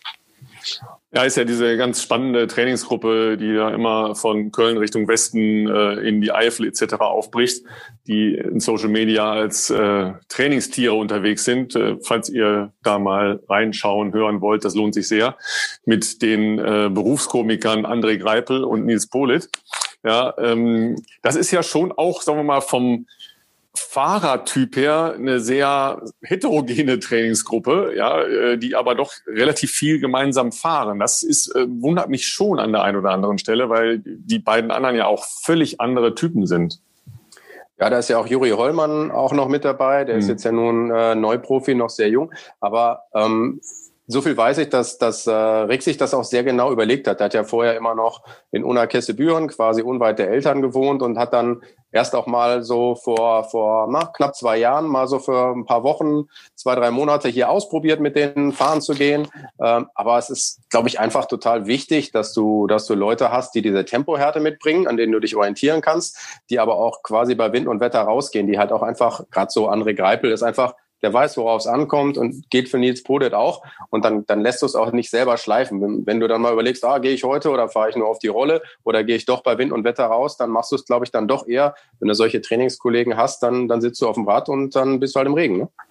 Ja, ist ja diese ganz spannende Trainingsgruppe, die ja immer von Köln Richtung Westen äh, in die Eifel et cetera aufbricht, die in Social Media als äh, Trainingstiere unterwegs sind. Äh, falls ihr da mal reinschauen, hören wollt, das lohnt sich sehr. Mit den äh, Berufskomikern André Greipel und Nils Politt. Ja, ähm, das ist ja schon auch, sagen wir mal, vom Fahrertyp her eine sehr heterogene Trainingsgruppe, ja, die aber doch relativ viel gemeinsam fahren. Das ist, äh, wundert mich schon an der einen oder anderen Stelle, weil die beiden anderen ja auch völlig andere Typen sind. Ja, da ist ja auch Juri Hollmann auch noch mit dabei. Der mhm. ist jetzt ja nun äh, Neuprofi, noch sehr jung. Aber ähm, so viel weiß ich, dass, dass äh, Rick sich das auch sehr genau überlegt hat. Er hat ja vorher immer noch in Unna-Kessebüren, quasi unweit der Eltern gewohnt und hat dann erst auch mal so vor vor na, knapp zwei Jahren mal so für ein paar Wochen, zwei, drei Monate hier ausprobiert, mit denen fahren zu gehen. Ähm, aber es ist, glaube ich, einfach total wichtig, dass du dass du Leute hast, die diese Tempohärte mitbringen, an denen du dich orientieren kannst, die aber auch quasi bei Wind und Wetter rausgehen, die halt auch einfach, gerade so André Greipel ist einfach, der weiß, worauf es ankommt und geht für Nils Politt auch. Und dann, dann lässt du es auch nicht selber schleifen. Wenn, wenn du dann mal überlegst, ah, gehe ich heute oder fahre ich nur auf die Rolle oder gehe ich doch bei Wind und Wetter raus, dann machst du es, glaube ich, dann doch eher. Wenn du solche Trainingskollegen hast, dann, dann sitzt du auf dem Rad und dann bist du halt im Regen, ne?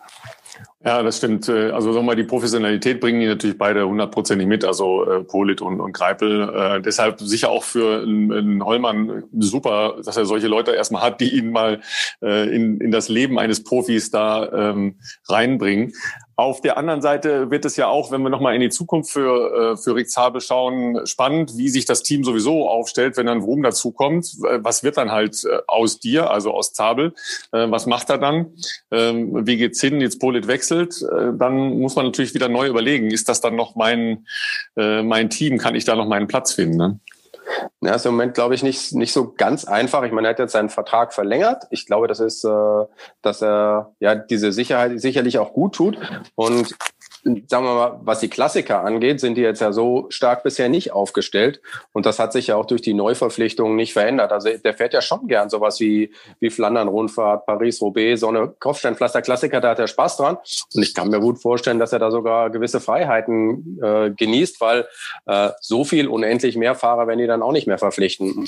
Ja, das stimmt. Also sagen wir mal, die Professionalität bringen die natürlich beide hundertprozentig mit, also äh, Politt und, und Greipel. Äh, deshalb sicher auch für einen Hollmann super, dass er solche Leute erstmal hat, die ihn mal äh, in, in das Leben eines Profis da ähm, reinbringen. Auf der anderen Seite wird es ja auch, wenn wir nochmal in die Zukunft für, für Rick Zabel schauen, spannend, wie sich das Team sowieso aufstellt, wenn dann Vroom dazukommt. Was wird dann halt aus dir, also aus Zabel? Was macht er dann? Wie geht's hin? Jetzt Politt wechselt. Dann muss man natürlich wieder neu überlegen, ist das dann noch mein, mein Team? Kann ich da noch meinen Platz finden? Ne? Ja, ist im Moment, glaube ich, nicht nicht so ganz einfach. Ich meine, er hat jetzt seinen Vertrag verlängert. Ich glaube, das ist, äh, dass er ja diese Sicherheit sicherlich auch gut tut. Und sagen wir mal, was die Klassiker angeht, sind die jetzt ja so stark bisher nicht aufgestellt. Und das hat sich ja auch durch die Neuverpflichtungen nicht verändert. Also der fährt ja schon gern sowas wie, wie Flandern-Rundfahrt, Paris-Roubaix, so eine Kopfsteinpflaster-Klassiker, da hat er Spaß dran. Und ich kann mir gut vorstellen, dass er da sogar gewisse Freiheiten äh, genießt, weil äh, so viel unendlich mehr Fahrer werden die dann auch nicht mehr verpflichten.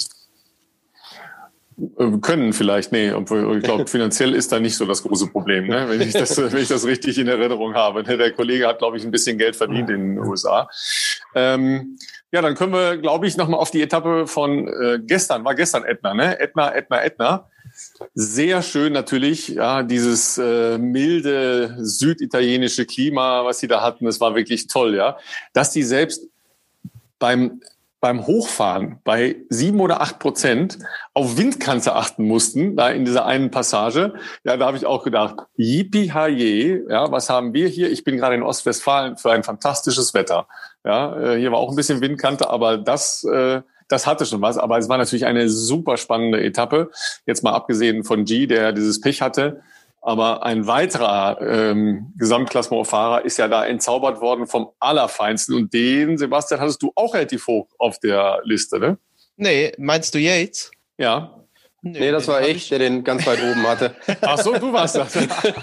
Können vielleicht, nee, obwohl ich glaube, finanziell ist da nicht so das große Problem, ne? wenn ich das, wenn ich das richtig in Erinnerung habe. Der Kollege hat, glaube ich, ein bisschen Geld verdient in den U S A. Ähm, ja, dann können wir, glaube ich, nochmal auf die Etappe von äh, gestern, war gestern Ätna, ne? Ätna, Ätna, Ätna. Sehr schön natürlich, ja, dieses äh, milde süditalienische Klima, was sie da hatten, das war wirklich toll, ja. Dass die selbst beim beim Hochfahren bei sieben oder acht Prozent auf Windkante achten mussten, da in dieser einen Passage. Ja, da habe ich auch gedacht, yippie-ha-je, ja, was haben wir hier? Ich bin gerade in Ostwestfalen für ein fantastisches Wetter. Ja, äh, hier war auch ein bisschen Windkante, aber das, äh, das hatte schon was. Aber es war natürlich eine super spannende Etappe. Jetzt mal abgesehen von G, der dieses Pech hatte. Aber ein weiterer ähm, Gesamtklassementfahrer ist ja da entzaubert worden vom Allerfeinsten. Und den, Sebastian, hattest du auch relativ hoch auf der Liste, ne? Nee, meinst du Yates? Ja. Nee, nee das war ich, ich, der den ganz weit oben hatte. Ach so, du warst das.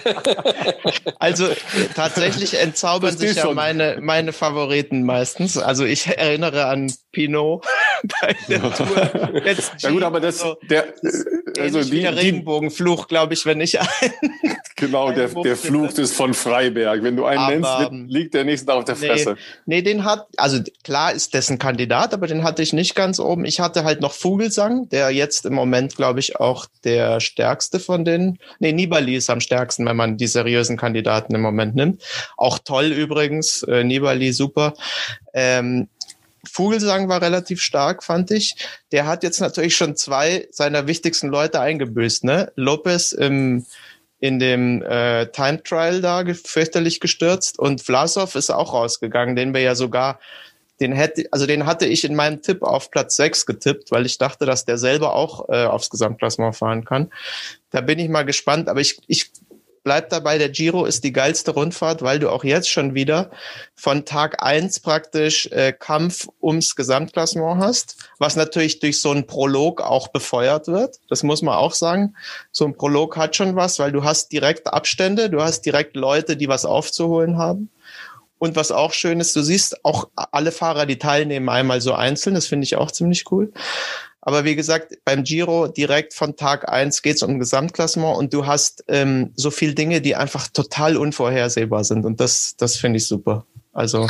Also tatsächlich entzaubern sich ja meine, meine Favoriten meistens. Also ich erinnere an Pinot bei der Tour. Jetzt ja gut, aber das, so, der, also die, der Regenbogenfluch, glaube ich, wenn ich einen. Genau, der, der Fluch ist von Freiberg. Wenn du einen aber, nennst, liegt der nächste auf der Fresse. Nee, nee, den hat, also klar ist dessen Kandidat, aber den hatte ich nicht ganz oben. Ich hatte halt noch Vogelsang, der jetzt im Moment, glaube ich, auch der stärkste von den, nee, Nibali ist am stärksten, wenn man die seriösen Kandidaten im Moment nimmt. Auch toll übrigens, äh, Nibali super. Ähm, Vogelsang war relativ stark, fand ich. Der hat jetzt natürlich schon zwei seiner wichtigsten Leute eingebüßt, ne? Lopez im in dem äh, Time Trial da fürchterlich gestürzt und Vlasov ist auch rausgegangen, den wir ja sogar, den hätte, also den hatte ich in meinem Tipp auf Platz sechs getippt, weil ich dachte, dass der selber auch äh, aufs Gesamtklassement fahren kann. Da bin ich mal gespannt, aber ich, ich bleib dabei, der Giro ist die geilste Rundfahrt, weil du auch jetzt schon wieder von Tag eins praktisch äh, Kampf ums Gesamtklassement hast, was natürlich durch so einen Prolog auch befeuert wird. Das muss man auch sagen. So ein Prolog hat schon was, weil du hast direkt Abstände, du hast direkt Leute, die was aufzuholen haben. Und was auch schön ist, du siehst auch alle Fahrer, die teilnehmen, einmal so einzeln. Das finde ich auch ziemlich cool. Aber wie gesagt, beim Giro direkt von Tag eins geht's um Gesamtklassement und du hast ähm, so viel Dinge, die einfach total unvorhersehbar sind. Und das, das finde ich super. Also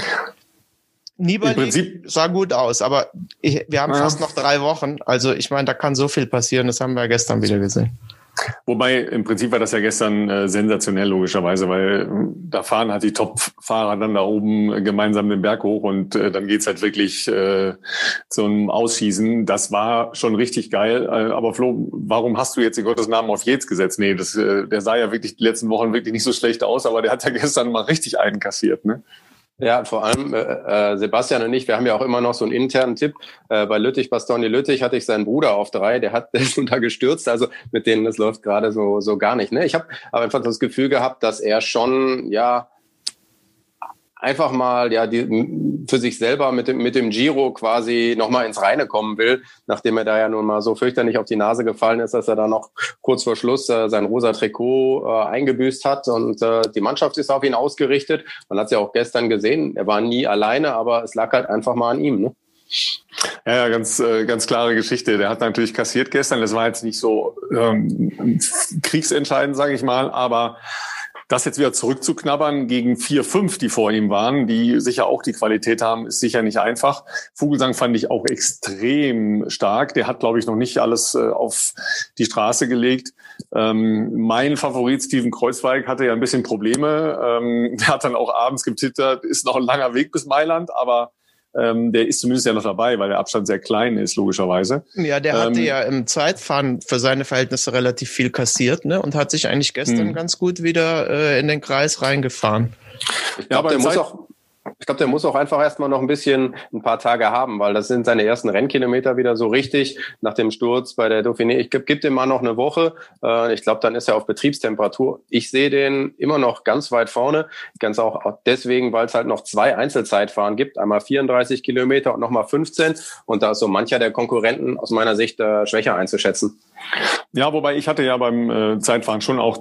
Nibali sah gut aus, aber ich, wir haben ja fast noch drei Wochen. Also ich meine, da kann so viel passieren. Das haben wir ja gestern wieder gesehen. Wobei, im Prinzip war das ja gestern äh, sensationell, logischerweise, weil äh, da fahren halt die Top-Fahrer dann da oben äh, gemeinsam den Berg hoch und äh, dann geht's halt wirklich äh, zu einem Ausschießen. Das war schon richtig geil. Äh, aber Flo, warum hast du jetzt in Gottes Namen auf Yates gesetzt? Nee, das, äh, der sah ja wirklich die letzten Wochen wirklich nicht so schlecht aus, aber der hat ja gestern mal richtig einen kassiert, ne? Ja, vor allem äh, Sebastian und ich, wir haben ja auch immer noch so einen internen Tipp. Äh, bei Lüttich, Bastogne Lüttich hatte ich seinen Bruder auf drei, der hat der ist schon da gestürzt, also mit denen, das läuft gerade so so gar nicht. Ne? Ich habe aber einfach das Gefühl gehabt, dass er schon, ja, einfach mal ja die, für sich selber mit dem mit dem Giro quasi nochmal ins Reine kommen will, nachdem er da ja nun mal so fürchterlich auf die Nase gefallen ist, dass er da noch kurz vor Schluss äh, sein rosa Trikot äh, eingebüßt hat und äh, die Mannschaft ist auf ihn ausgerichtet. Man hat es ja auch gestern gesehen, er war nie alleine, aber es lag halt einfach mal an ihm, ne? Ja, ja, ganz, äh, ganz klare Geschichte. Der hat natürlich kassiert gestern. Das war jetzt nicht so ähm, kriegsentscheidend, sage ich mal, aber das jetzt wieder zurückzuknabbern gegen vier, fünf, die vor ihm waren, die sicher auch die Qualität haben, ist sicher nicht einfach. Vogelsang fand ich auch extrem stark. Der hat, glaube ich, noch nicht alles äh, auf die Straße gelegt. Ähm, mein Favorit Steven Kreuzweig hatte ja ein bisschen Probleme. Ähm, der hat dann auch abends getwittert, ist noch ein langer Weg bis Mailand, aber Ähm, der ist zumindest ja noch dabei, weil der Abstand sehr klein ist, logischerweise. Ja, der hatte ähm, ja im Zeitfahren für seine Verhältnisse relativ viel kassiert, ne? Und hat sich eigentlich gestern mh. ganz gut wieder äh, in den Kreis reingefahren. Ich glaube, ja, der muss auch Ich glaube, der muss auch einfach erstmal noch ein bisschen, ein paar Tage haben, weil das sind seine ersten Rennkilometer wieder so richtig nach dem Sturz bei der Dauphiné. Ich gebe geb dem mal noch eine Woche. Äh, ich glaube, dann ist er auf Betriebstemperatur. Ich sehe den immer noch ganz weit vorne. Ganz auch deswegen, weil es halt noch zwei Einzelzeitfahren gibt. Einmal vierunddreißig Kilometer und nochmal fünfzehn. Und da ist so mancher der Konkurrenten aus meiner Sicht äh, schwächer einzuschätzen. Ja, wobei ich hatte ja beim äh, Zeitfahren schon auch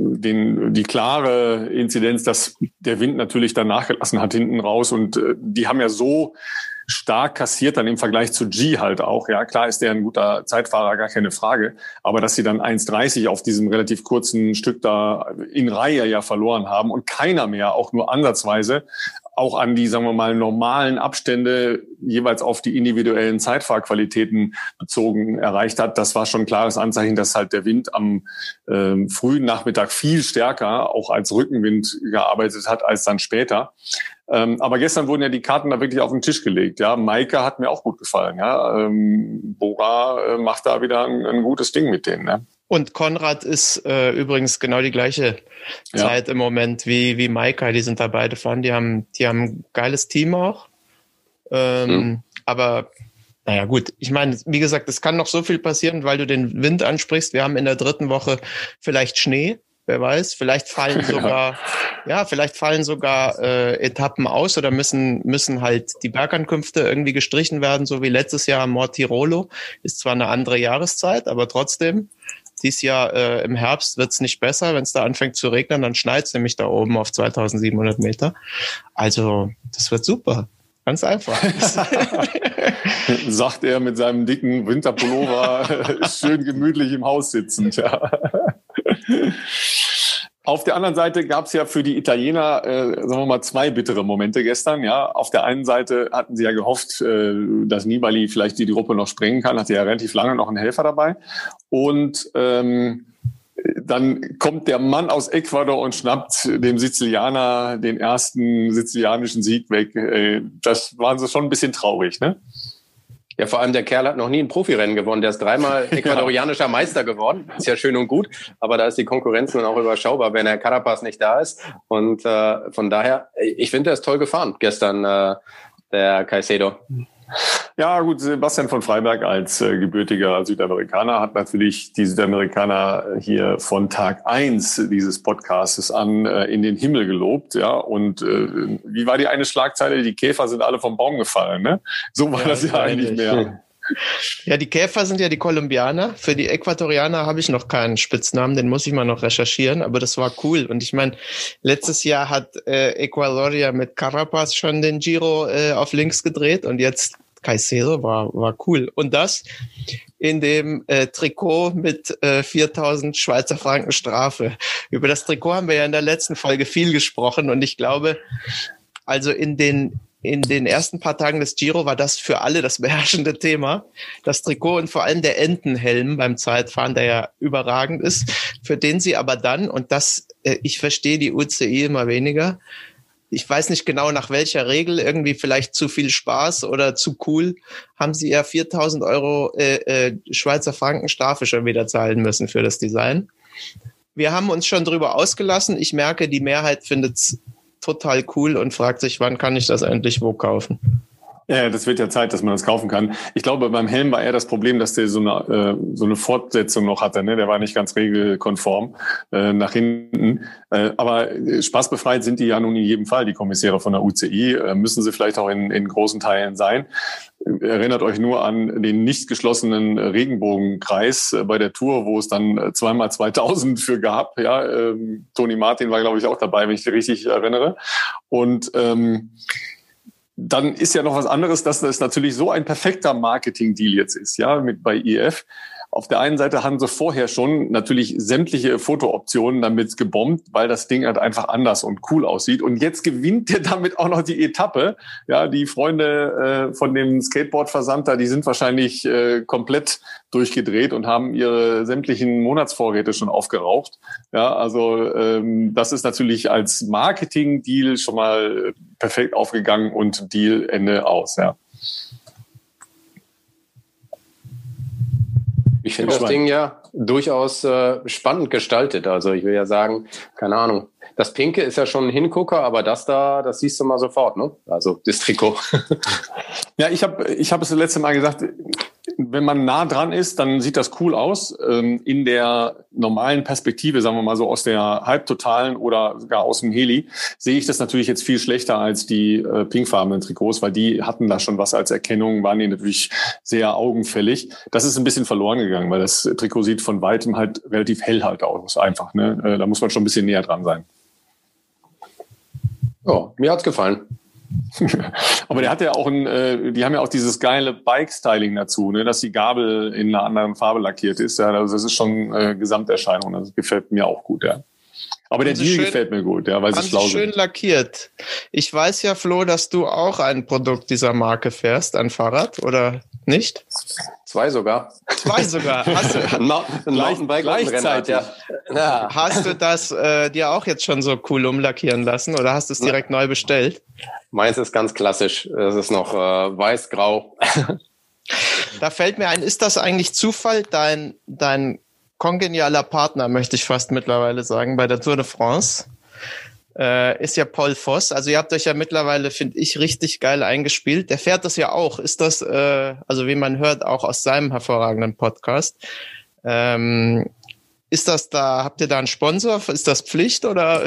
den, die klare Inzidenz, dass der Wind natürlich dann nachgelassen hat hinten raus und äh, die haben ja so stark kassiert dann im Vergleich zu G halt auch. Ja, klar ist der ein guter Zeitfahrer, gar keine Frage. Aber dass sie dann eins dreißig auf diesem relativ kurzen Stück da in Reihe ja verloren haben und keiner mehr, auch nur ansatzweise, auch an die, sagen wir mal, normalen Abstände jeweils auf die individuellen Zeitfahrqualitäten bezogen erreicht hat. Das war schon ein klares Anzeichen, dass halt der Wind am äh, frühen Nachmittag viel stärker auch als Rückenwind gearbeitet hat als dann später. Ähm, aber gestern wurden ja die Karten da wirklich auf den Tisch gelegt. Ja, Maika hat mir auch gut gefallen. Ja, ähm, Bora äh, macht da wieder ein, ein gutes Ding mit denen. Ne? Und Konrad ist äh, übrigens genau die gleiche Zeit ja. im Moment wie wie Maika. Die sind da beide vorne. Die haben die haben ein geiles Team auch. Ähm, hm. Aber naja, gut. Ich meine, wie gesagt, es kann noch so viel passieren, weil du den Wind ansprichst. Wir haben in der dritten Woche vielleicht Schnee. wer weiß. Vielleicht fallen sogar, ja, vielleicht fallen sogar äh, Etappen aus oder müssen müssen halt die Bergankünfte irgendwie gestrichen werden, so wie letztes Jahr am Mortirolo. Ist zwar eine andere Jahreszeit, aber trotzdem. Dieses Jahr äh, im Herbst wird's nicht besser. Wenn es da anfängt zu regnen, dann schneit's nämlich da oben auf zweitausendsiebenhundert Meter. Also das wird super. Ganz einfach. Sagt er mit seinem dicken Winterpullover, schön gemütlich im Haus sitzend. Ja. Auf der anderen Seite gab es ja für die Italiener, äh, sagen wir mal, zwei bittere Momente gestern. Ja, auf der einen Seite hatten sie ja gehofft, äh, dass Nibali vielleicht die Gruppe noch sprengen kann. Hatte ja relativ lange noch einen Helfer dabei. Und ähm, dann kommt der Mann aus Ecuador und schnappt dem Sizilianer den ersten sizilianischen Sieg weg. Äh, das waren sie schon ein bisschen traurig, ne? Ja, vor allem der Kerl hat noch nie ein Profirennen gewonnen. Der ist dreimal ecuadorianischer ja. Meister geworden. Ist ja schön und gut, aber da ist die Konkurrenz nun auch überschaubar, wenn der Carapaz nicht da ist. Und äh, von daher, ich finde, der ist toll gefahren gestern, äh, der Caicedo. Ja, gut, Sebastian von Freiberg als äh, gebürtiger Südamerikaner hat natürlich die Südamerikaner hier von Tag eins dieses Podcastes an äh, in den Himmel gelobt, ja. Und äh, wie war die eine Schlagzeile? Die Käfer sind alle vom Baum gefallen, ne? So war ja, das ja eigentlich mehr. Ja, die Käfer sind ja die Kolumbianer. Für die Äquatorianer habe ich noch keinen Spitznamen, den muss ich mal noch recherchieren, aber das war cool. Und ich meine, letztes Jahr hat äh, Ecuador ja mit Carapaz schon den Giro äh, auf links gedreht und jetzt Caicedo war war cool. Und das in dem äh, Trikot mit äh, viertausend Schweizer Franken Strafe. Über das Trikot haben wir ja in der letzten Folge viel gesprochen und ich glaube, also in den In den ersten paar Tagen des Giro war das für alle das beherrschende Thema. Das Trikot und vor allem der Entenhelm beim Zeitfahren, der ja überragend ist, für den sie aber dann, und das, ich verstehe die U C I immer weniger, ich weiß nicht genau nach welcher Regel, irgendwie vielleicht zu viel Spaß oder zu cool, haben sie ja viertausend Euro äh, äh, Schweizer Franken Strafe schon wieder zahlen müssen für das Design. Wir haben uns schon drüber ausgelassen. Ich merke, die Mehrheit findet's total cool und fragt sich, wann kann ich das endlich wo kaufen? Ja, das wird ja Zeit, dass man das kaufen kann. Ich glaube, beim Helm war eher das Problem, dass der so eine, äh, so eine Fortsetzung noch hatte. Ne? Der war nicht ganz regelkonform äh, nach hinten. Äh, aber spaßbefreit sind die ja nun in jedem Fall, die Kommissäre von der U C I. Äh, müssen sie vielleicht auch in, in großen Teilen sein. Erinnert euch nur an den nicht geschlossenen Regenbogenkreis bei der Tour, wo es dann zweimal zweitausend für gab. Ja, ähm, Toni Martin war, glaube ich, auch dabei, wenn ich mich richtig erinnere. Und ähm, dann ist ja noch was anderes, dass das natürlich so ein perfekter Marketing-Deal jetzt ist, ja, mit bei I F. Auf der einen Seite haben sie vorher schon natürlich sämtliche Fotooptionen damit gebombt, weil das Ding halt einfach anders und cool aussieht. Und jetzt gewinnt er damit auch noch die Etappe. Ja, die Freunde äh, von dem Skateboard-Versand, die sind wahrscheinlich äh, komplett durchgedreht und haben ihre sämtlichen Monatsvorräte schon aufgeraucht. Ja, also ähm, das ist natürlich als Marketing-Deal schon mal perfekt aufgegangen und Deal Ende aus, ja. Ich finde das Ding ja durchaus äh, spannend gestaltet. Also ich will ja sagen, keine Ahnung, das Pinke ist ja schon ein Hingucker, aber das da, das siehst du mal sofort, ne? Also das Trikot. Ja, ich habe ich hab es das letzte Mal gesagt, wenn man nah dran ist, dann sieht das cool aus. In der normalen Perspektive, sagen wir mal so aus der halbtotalen oder sogar aus dem Heli, sehe ich das natürlich jetzt viel schlechter als die pinkfarbenen Trikots, weil die hatten da schon was als Erkennung, waren die natürlich sehr augenfällig. Das ist ein bisschen verloren gegangen, weil das Trikot sieht von weitem halt relativ hell halt aus, einfach. Ne? Da muss man schon ein bisschen näher dran sein. Oh, mir hat's gefallen. Aber der hat ja auch ein, äh, die haben ja auch dieses geile Bike-Styling dazu, ne, dass die Gabel in einer anderen Farbe lackiert ist. Ja, also das ist schon äh, Gesamterscheinung. Das gefällt mir auch gut, ja. Aber der Deal gefällt mir gut, ja, weil sie schlau sind. Schön lackiert. Ich weiß ja, Flo, dass du auch ein Produkt dieser Marke fährst, ein Fahrrad, oder nicht? Zwei sogar. Zwei sogar. Hast du, ein Mountainbike gleichzeitig. Ja. Ja. Hast du das äh, dir auch jetzt schon so cool umlackieren lassen oder hast du es direkt neu bestellt? Meins ist ganz klassisch. Es ist noch äh, weiß-grau. Da fällt mir ein, ist das eigentlich Zufall, dein, dein kongenialer Partner, möchte ich fast mittlerweile sagen, bei der Tour de France, äh, ist ja Paul Voss. Also ihr habt euch ja mittlerweile, finde ich, richtig geil eingespielt. Der fährt das ja auch. Ist das, äh, also wie man hört, auch aus seinem hervorragenden Podcast. Ähm, ist das da, habt ihr da einen Sponsor? Ist das Pflicht oder?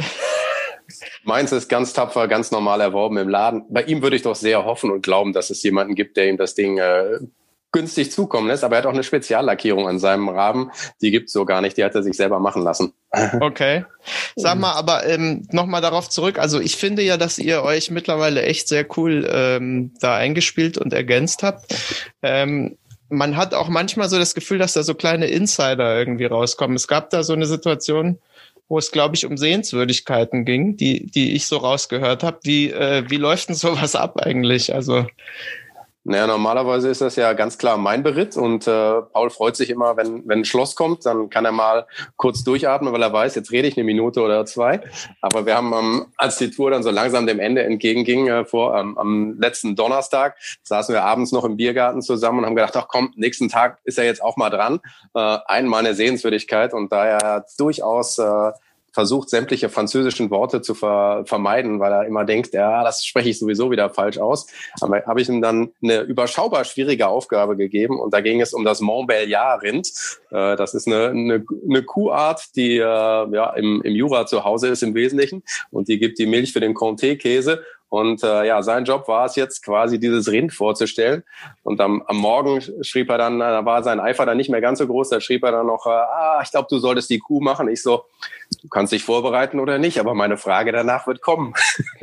Meins ist ganz tapfer, ganz normal erworben im Laden. Bei ihm würde ich doch sehr hoffen und glauben, dass es jemanden gibt, der ihm das Ding äh, günstig zukommen lässt. Aber er hat auch eine Speziallackierung an seinem Rahmen. Die gibt's so gar nicht. Die hat er sich selber machen lassen. Okay. Sag mal, aber ähm, nochmal darauf zurück. Also ich finde ja, dass ihr euch mittlerweile echt sehr cool ähm, da eingespielt und ergänzt habt. Ähm, man hat auch manchmal so das Gefühl, dass da so kleine Insider irgendwie rauskommen. Es gab da so eine Situation, wo es, glaube ich, um Sehenswürdigkeiten ging, die die ich so rausgehört habe. Wie, äh, wie läuft denn sowas ab eigentlich? Also Naja, normalerweise ist das ja ganz klar mein Beritt und äh, Paul freut sich immer, wenn wenn ein Schloss kommt, dann kann er mal kurz durchatmen, weil er weiß, jetzt rede ich eine Minute oder zwei. Aber wir haben, ähm, als die Tour dann so langsam dem Ende entgegenging, äh, vor ähm, am letzten Donnerstag, saßen wir abends noch im Biergarten zusammen und haben gedacht, ach komm, nächsten Tag ist er jetzt auch mal dran. Äh, einmal eine Sehenswürdigkeit und da er durchaus äh, versucht, sämtliche französischen Worte zu ver- vermeiden, weil er immer denkt, ja, das spreche ich sowieso wieder falsch aus. Aber habe ich ihm dann eine überschaubar schwierige Aufgabe gegeben und da ging es um das Montbéliard-Rind. Äh, das ist eine, eine, eine Kuhart, die äh, ja im, im Jura zu Hause ist im Wesentlichen und die gibt die Milch für den Comté-Käse. Und äh, ja, sein Job war es jetzt quasi, dieses Rind vorzustellen. Und am, am Morgen schrieb er dann, da war sein Eifer dann nicht mehr ganz so groß, da schrieb er dann noch, äh, ah, ich glaube, du solltest die Kuh machen. Ich so, du kannst dich vorbereiten oder nicht, aber meine Frage danach wird kommen.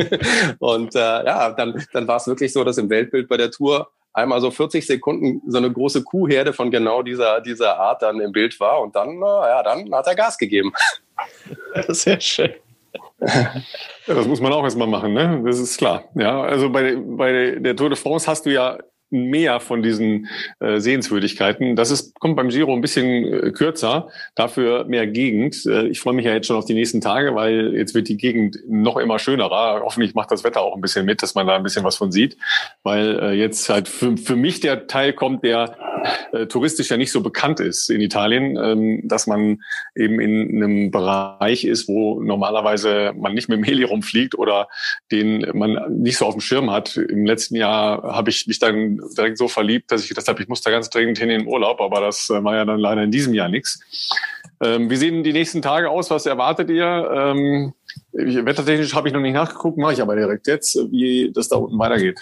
Und äh, ja, dann, dann war es wirklich so, dass im Weltbild bei der Tour einmal so vierzig Sekunden so eine große Kuhherde von genau dieser, dieser Art dann im Bild war. Und dann, äh, ja, dann hat er Gas gegeben. Sehr schön. Ja, das muss man auch erstmal machen, ne? Das ist klar. Ja, also bei, bei der Tour de France hast du ja mehr von diesen äh, Sehenswürdigkeiten. Das ist, kommt beim Giro ein bisschen äh, kürzer, dafür mehr Gegend. Äh, ich freue mich ja jetzt schon auf die nächsten Tage, weil jetzt wird die Gegend noch immer schönerer. Hoffentlich macht das Wetter auch ein bisschen mit, dass man da ein bisschen was von sieht, weil äh, jetzt halt für, für mich der Teil kommt, der äh, touristisch ja nicht so bekannt ist in Italien, ähm, dass man eben in einem Bereich ist, wo normalerweise man nicht mit dem Heli rumfliegt oder den man nicht so auf dem Schirm hat. Im letzten Jahr habe ich mich dann direkt so verliebt, dass ich gedacht habe, ich muss da ganz dringend hin in den Urlaub, aber das war ja dann leider in diesem Jahr nichts. Ähm, wie sehen die nächsten Tage aus? Was erwartet ihr? Ähm, wettertechnisch habe ich noch nicht nachgeguckt, mache ich aber direkt jetzt, wie das da unten weitergeht.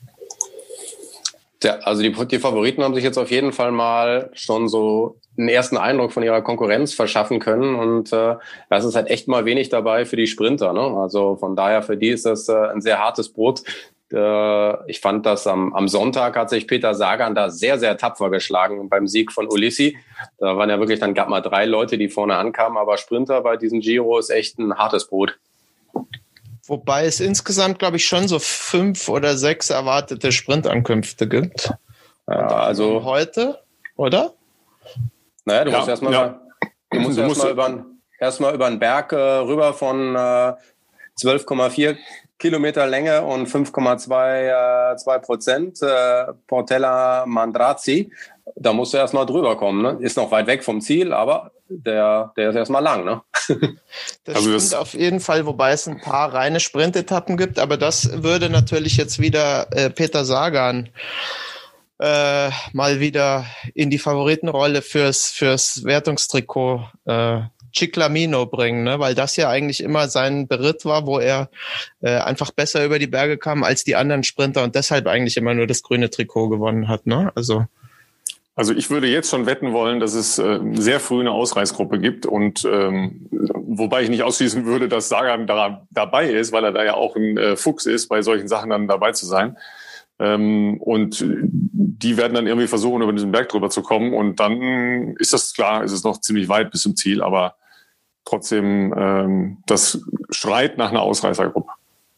Ja, also die, die Favoriten haben sich jetzt auf jeden Fall mal schon so einen ersten Eindruck von ihrer Konkurrenz verschaffen können und äh, das ist halt echt mal wenig dabei für die Sprinter, ne? Also von daher für die ist das äh, ein sehr hartes Brot. Ich fand, dass am, am Sonntag hat sich Peter Sagan da sehr, sehr tapfer geschlagen beim Sieg von Ulissi. Da waren ja wirklich, dann gab mal drei Leute, die vorne ankamen, aber Sprinter bei diesem Giro ist echt ein hartes Brot. Wobei es insgesamt, glaube ich, schon so fünf oder sechs erwartete Sprintankünfte gibt. Ja, also heute, oder? Naja, du ja, musst erstmal ja. du musst du erstmal musst über, erstmal über den Berg äh, rüber von äh, zwölf Komma vier Kilometer Länge und fünf Komma zwei Prozent äh, Portella Mandrazzi. Da musst du erstmal drüber kommen. Ne? Ist noch weit weg vom Ziel, aber der, der ist erstmal lang. Ne? Das also stimmt das auf jeden Fall, wobei es ein paar reine Sprintetappen gibt. Aber das würde natürlich jetzt wieder äh, Peter Sagan äh, mal wieder in die Favoritenrolle fürs, fürs Wertungstrikot äh, Ciclamino bringen, ne? Weil das ja eigentlich immer sein Beritt war, wo er äh, einfach besser über die Berge kam als die anderen Sprinter und deshalb eigentlich immer nur das grüne Trikot gewonnen hat. Ne? Also Also ich würde jetzt schon wetten wollen, dass es äh, sehr früh eine Ausreißgruppe gibt und ähm, wobei ich nicht ausschließen würde, dass Sagan da dabei ist, weil er da ja auch ein äh, Fuchs ist, bei solchen Sachen dann dabei zu sein. Ähm, und die werden dann irgendwie versuchen, über diesen Berg drüber zu kommen und dann ist das klar, ist es noch ziemlich weit bis zum Ziel, aber trotzdem, ähm, das schreit nach einer Ausreißergruppe.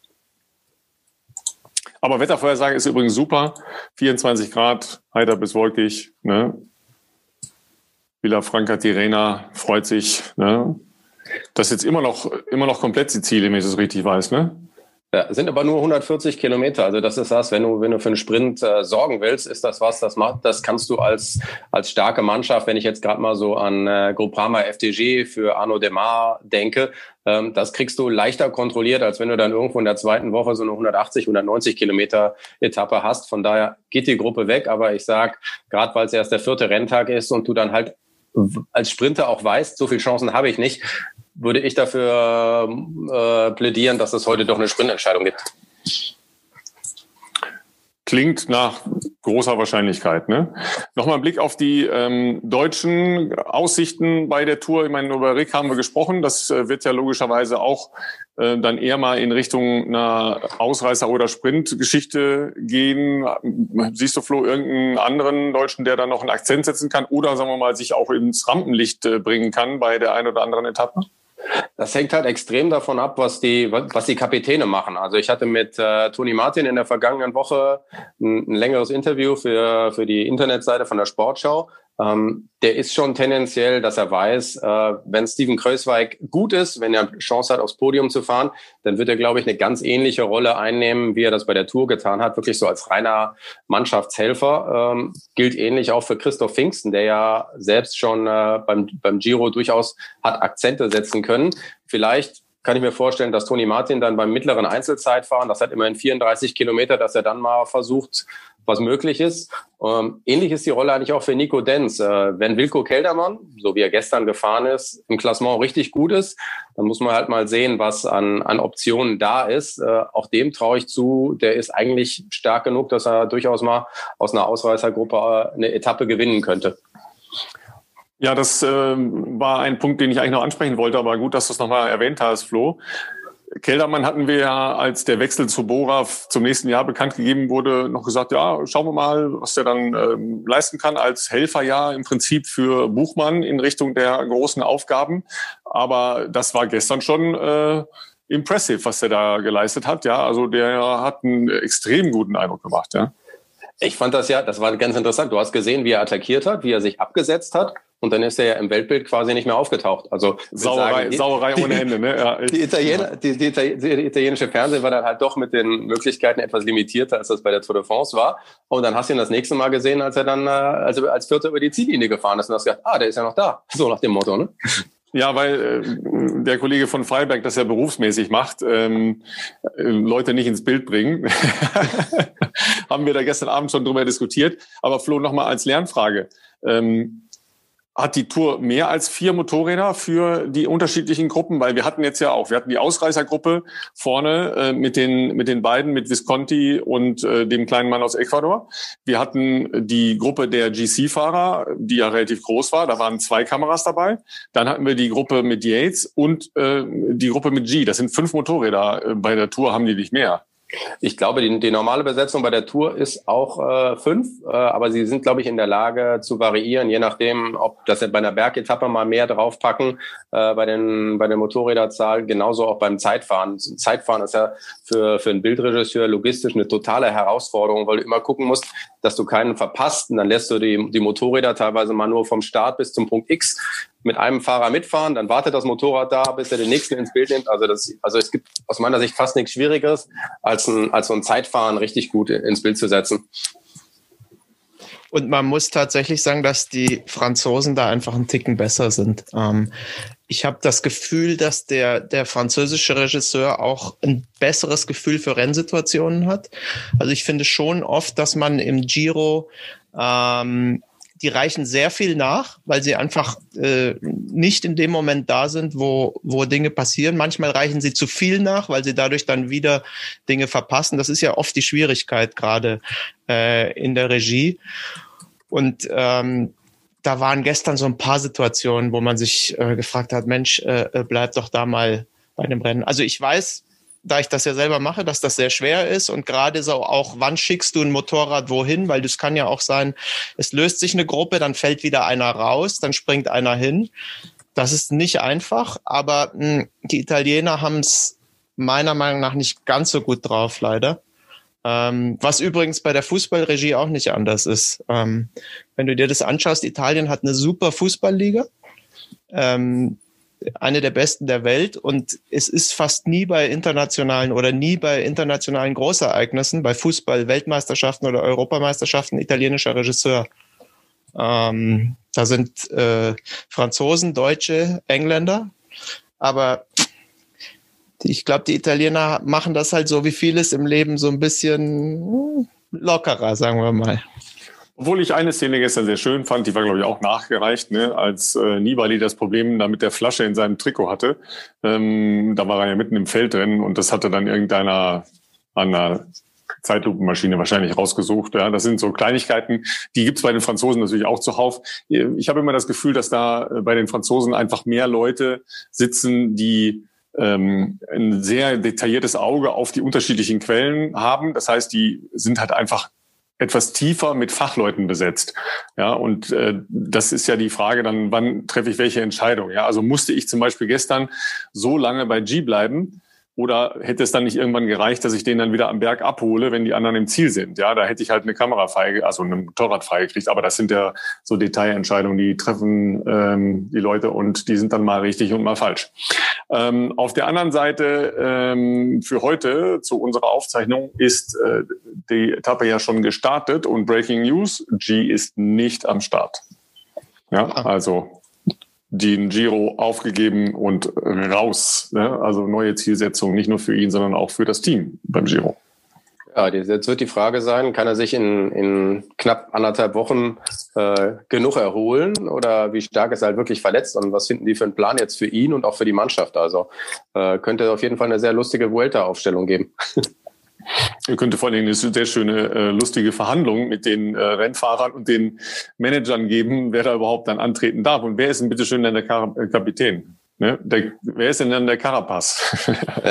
Aber Wettervorhersage ist übrigens super. vierundzwanzig Grad, heiter bis wolkig. Ne? Villafranca Tirrena freut sich. Ne? Das ist jetzt immer noch, immer noch komplett die Ziele, wenn ich das richtig weiß. Ne? Ja, sind aber nur hundertvierzig Kilometer. Also das ist das, wenn du, wenn du für einen Sprint äh, sorgen willst, ist das was, das macht, das kannst du als, als starke Mannschaft, wenn ich jetzt gerade mal so an äh, Groupama F D G für Arnaud Démare denke, ähm, das kriegst du leichter kontrolliert, als wenn du dann irgendwo in der zweiten Woche so eine hundertachtzig, hundertneunzig Kilometer Etappe hast. Von daher geht die Gruppe weg. Aber ich sag, gerade weil es erst der vierte Renntag ist und du dann halt als Sprinter auch weißt, so viele Chancen habe ich nicht, würde ich dafür äh, plädieren, dass es heute doch eine Sprintentscheidung gibt. Klingt nach großer Wahrscheinlichkeit, ne? Nochmal ein Blick auf die ähm, deutschen Aussichten bei der Tour. Ich meine, über Rick haben wir gesprochen. Das äh, wird ja logischerweise auch äh, dann eher mal in Richtung einer Ausreißer- oder Sprintgeschichte gehen. Siehst du, Flo, irgendeinen anderen Deutschen, der da noch einen Akzent setzen kann oder, sagen wir mal, sich auch ins Rampenlicht äh, bringen kann bei der einen oder anderen Etappe? Das hängt halt extrem davon ab, was die, was die Kapitäne machen. Also ich hatte mit äh, Toni Martin in der vergangenen Woche ein, ein längeres Interview für, für die Internetseite von der Sportschau. Ähm, der ist schon tendenziell, dass er weiß, äh, wenn Steven Kruijswijk gut ist, wenn er Chance hat, aufs Podium zu fahren, dann wird er, glaube ich, eine ganz ähnliche Rolle einnehmen, wie er das bei der Tour getan hat, wirklich so als reiner Mannschaftshelfer. Ähm, gilt ähnlich auch für Christoph Pfingsten, der ja selbst schon äh, beim, beim Giro durchaus hat Akzente setzen können. Vielleicht kann ich mir vorstellen, dass Toni Martin dann beim mittleren Einzelzeitfahren, das hat immerhin vierunddreißig Kilometer, dass er dann mal versucht, was möglich ist. Ähm, ähnlich ist die Rolle eigentlich auch für Nico Denz. Äh, wenn Wilco Kelderman, so wie er gestern gefahren ist, im Klassement richtig gut ist, dann muss man halt mal sehen, was an, an Optionen da ist. Äh, auch dem traue ich zu, der ist eigentlich stark genug, dass er durchaus mal aus einer Ausreißergruppe eine Etappe gewinnen könnte. Ja, das äh, war ein Punkt, den ich eigentlich noch ansprechen wollte, aber gut, dass du es nochmal erwähnt hast, Flo. Keldermann hatten wir ja, als der Wechsel zu Bora zum nächsten Jahr bekannt gegeben wurde, noch gesagt, ja, schauen wir mal, was der dann ähm, leisten kann als Helfer, ja, im Prinzip für Buchmann in Richtung der großen Aufgaben. Aber das war gestern schon äh, impressive, was der da geleistet hat. Ja, also der hat einen extrem guten Eindruck gemacht, ja. Ich fand das ja, das war ganz interessant. Du hast gesehen, wie er attackiert hat, wie er sich abgesetzt hat. Und dann ist er ja im Weltbild quasi nicht mehr aufgetaucht. Also Sauerei, sagen, Sauerei ohne Ende. Ne? Ja, die, Italiener, die, die, die italienische Fernsehen war dann halt doch mit den Möglichkeiten etwas limitierter, als das bei der Tour de France war. Und dann hast du ihn das nächste Mal gesehen, als er dann also als Vierter über die Ziellinie gefahren ist. Und hast gedacht, ah, der ist ja noch da. So nach dem Motto, ne? Ja, weil äh, der Kollege von Freiberg das ja berufsmäßig macht, ähm, äh, Leute nicht ins Bild bringen. Haben wir da gestern Abend schon drüber diskutiert. Aber Flo, nochmal als Lernfrage. Ähm, Hat die Tour mehr als vier Motorräder für die unterschiedlichen Gruppen? Weil wir hatten jetzt ja auch, wir hatten die Ausreißergruppe vorne äh, mit den mit den beiden, mit Visconti und äh, dem kleinen Mann aus Ecuador. Wir hatten die Gruppe der G C-Fahrer, die ja relativ groß war. Da waren zwei Kameras dabei. Dann hatten wir die Gruppe mit Yates und äh, die Gruppe mit G. Das sind fünf Motorräder. Äh, bei der Tour haben die nicht mehr. Ich glaube, die, die normale Besetzung bei der Tour ist auch äh, fünf, äh, aber sie sind, glaube ich, in der Lage zu variieren, je nachdem, ob das bei einer Bergetappe mal mehr draufpacken, äh, bei den bei der Motorräderzahl, genauso auch beim Zeitfahren. Zeitfahren ist ja für für einen Bildregisseur logistisch eine totale Herausforderung, weil du immer gucken musst, dass du keinen verpasst. Und dann lässt du die die Motorräder teilweise mal nur vom Start bis zum Punkt X mit einem Fahrer mitfahren, dann wartet das Motorrad da, bis er den nächsten ins Bild nimmt. Also das, also es gibt aus meiner Sicht fast nichts Schwierigeres, als ein, als so ein Zeitfahren richtig gut ins Bild zu setzen. Und man muss tatsächlich sagen, dass die Franzosen da einfach einen Ticken besser sind. Ähm, ich habe das Gefühl, dass der, der französische Regisseur auch ein besseres Gefühl für Rennsituationen hat. Also ich finde schon oft, dass man im Giro ähm, die reichen sehr viel nach, weil sie einfach äh, nicht in dem Moment da sind, wo, wo Dinge passieren. Manchmal reichen sie zu viel nach, weil sie dadurch dann wieder Dinge verpassen. Das ist ja oft die Schwierigkeit gerade äh, in der Regie. Und ähm, da waren gestern so ein paar Situationen, wo man sich äh, gefragt hat, Mensch, äh, bleib doch da mal bei dem Rennen. Also ich weiß, da ich das ja selber mache, dass das sehr schwer ist und gerade so auch, wann schickst du ein Motorrad wohin, weil das kann ja auch sein, es löst sich eine Gruppe, dann fällt wieder einer raus, dann springt einer hin. Das ist nicht einfach, aber mh, die Italiener haben es meiner Meinung nach nicht ganz so gut drauf, leider. Ähm, was übrigens bei der Fußballregie auch nicht anders ist. Ähm, wenn du dir das anschaust, Italien hat eine super Fußballliga, ähm, eine der besten der Welt und es ist fast nie bei internationalen oder nie bei internationalen Großereignissen, bei Fußball-Weltmeisterschaften oder Europameisterschaften italienischer Regisseur. Ähm, da sind äh, Franzosen, Deutsche, Engländer, aber ich glaube, die Italiener machen das halt so wie vieles im Leben so ein bisschen lockerer, sagen wir mal. Obwohl ich eine Szene gestern sehr schön fand, die war, glaube ich, auch nachgereicht, ne? Als äh, Nibali das Problem da mit der Flasche in seinem Trikot hatte. Ähm, da war er ja mitten im Feld drin und das hatte dann irgendeiner an einer Zeitlupenmaschine wahrscheinlich rausgesucht. Ja, das sind so Kleinigkeiten, die gibt's bei den Franzosen natürlich auch zuhauf. Ich habe immer das Gefühl, dass da bei den Franzosen einfach mehr Leute sitzen, die ähm, ein sehr detailliertes Auge auf die unterschiedlichen Quellen haben. Das heißt, die sind halt einfach etwas tiefer mit Fachleuten besetzt. Ja, und äh, das ist ja die Frage dann, wann treffe ich welche Entscheidung? Ja, also musste ich zum Beispiel gestern so lange bei G bleiben, oder hätte es dann nicht irgendwann gereicht, dass ich den dann wieder am Berg abhole, wenn die anderen im Ziel sind? Ja, da hätte ich halt eine Kamera frei, also ein Motorrad frei gekriegt. Aber das sind ja so Detailentscheidungen, die treffen ähm, die Leute und die sind dann mal richtig und mal falsch. Ähm, auf der anderen Seite ähm, für heute zu unserer Aufzeichnung ist äh, die Etappe ja schon gestartet und Breaking News: G ist nicht am Start. Ja, also den Giro aufgegeben und raus. Ne? Also neue Zielsetzung, nicht nur für ihn, sondern auch für das Team beim Giro. Ja, jetzt wird die Frage sein, kann er sich in, in knapp anderthalb Wochen äh, genug erholen oder wie stark ist er halt wirklich verletzt und was finden die für einen Plan jetzt für ihn und auch für die Mannschaft? Also äh, könnte auf jeden Fall eine sehr lustige Vuelta-Aufstellung geben. Ihr könnte vor allem eine sehr schöne, äh, lustige Verhandlung mit den äh, Rennfahrern und den Managern geben, wer da überhaupt dann antreten darf. Und wer ist denn bitte schön dann der Kar- äh, Kapitän? Ne? Der, wer ist denn dann der Carapaz?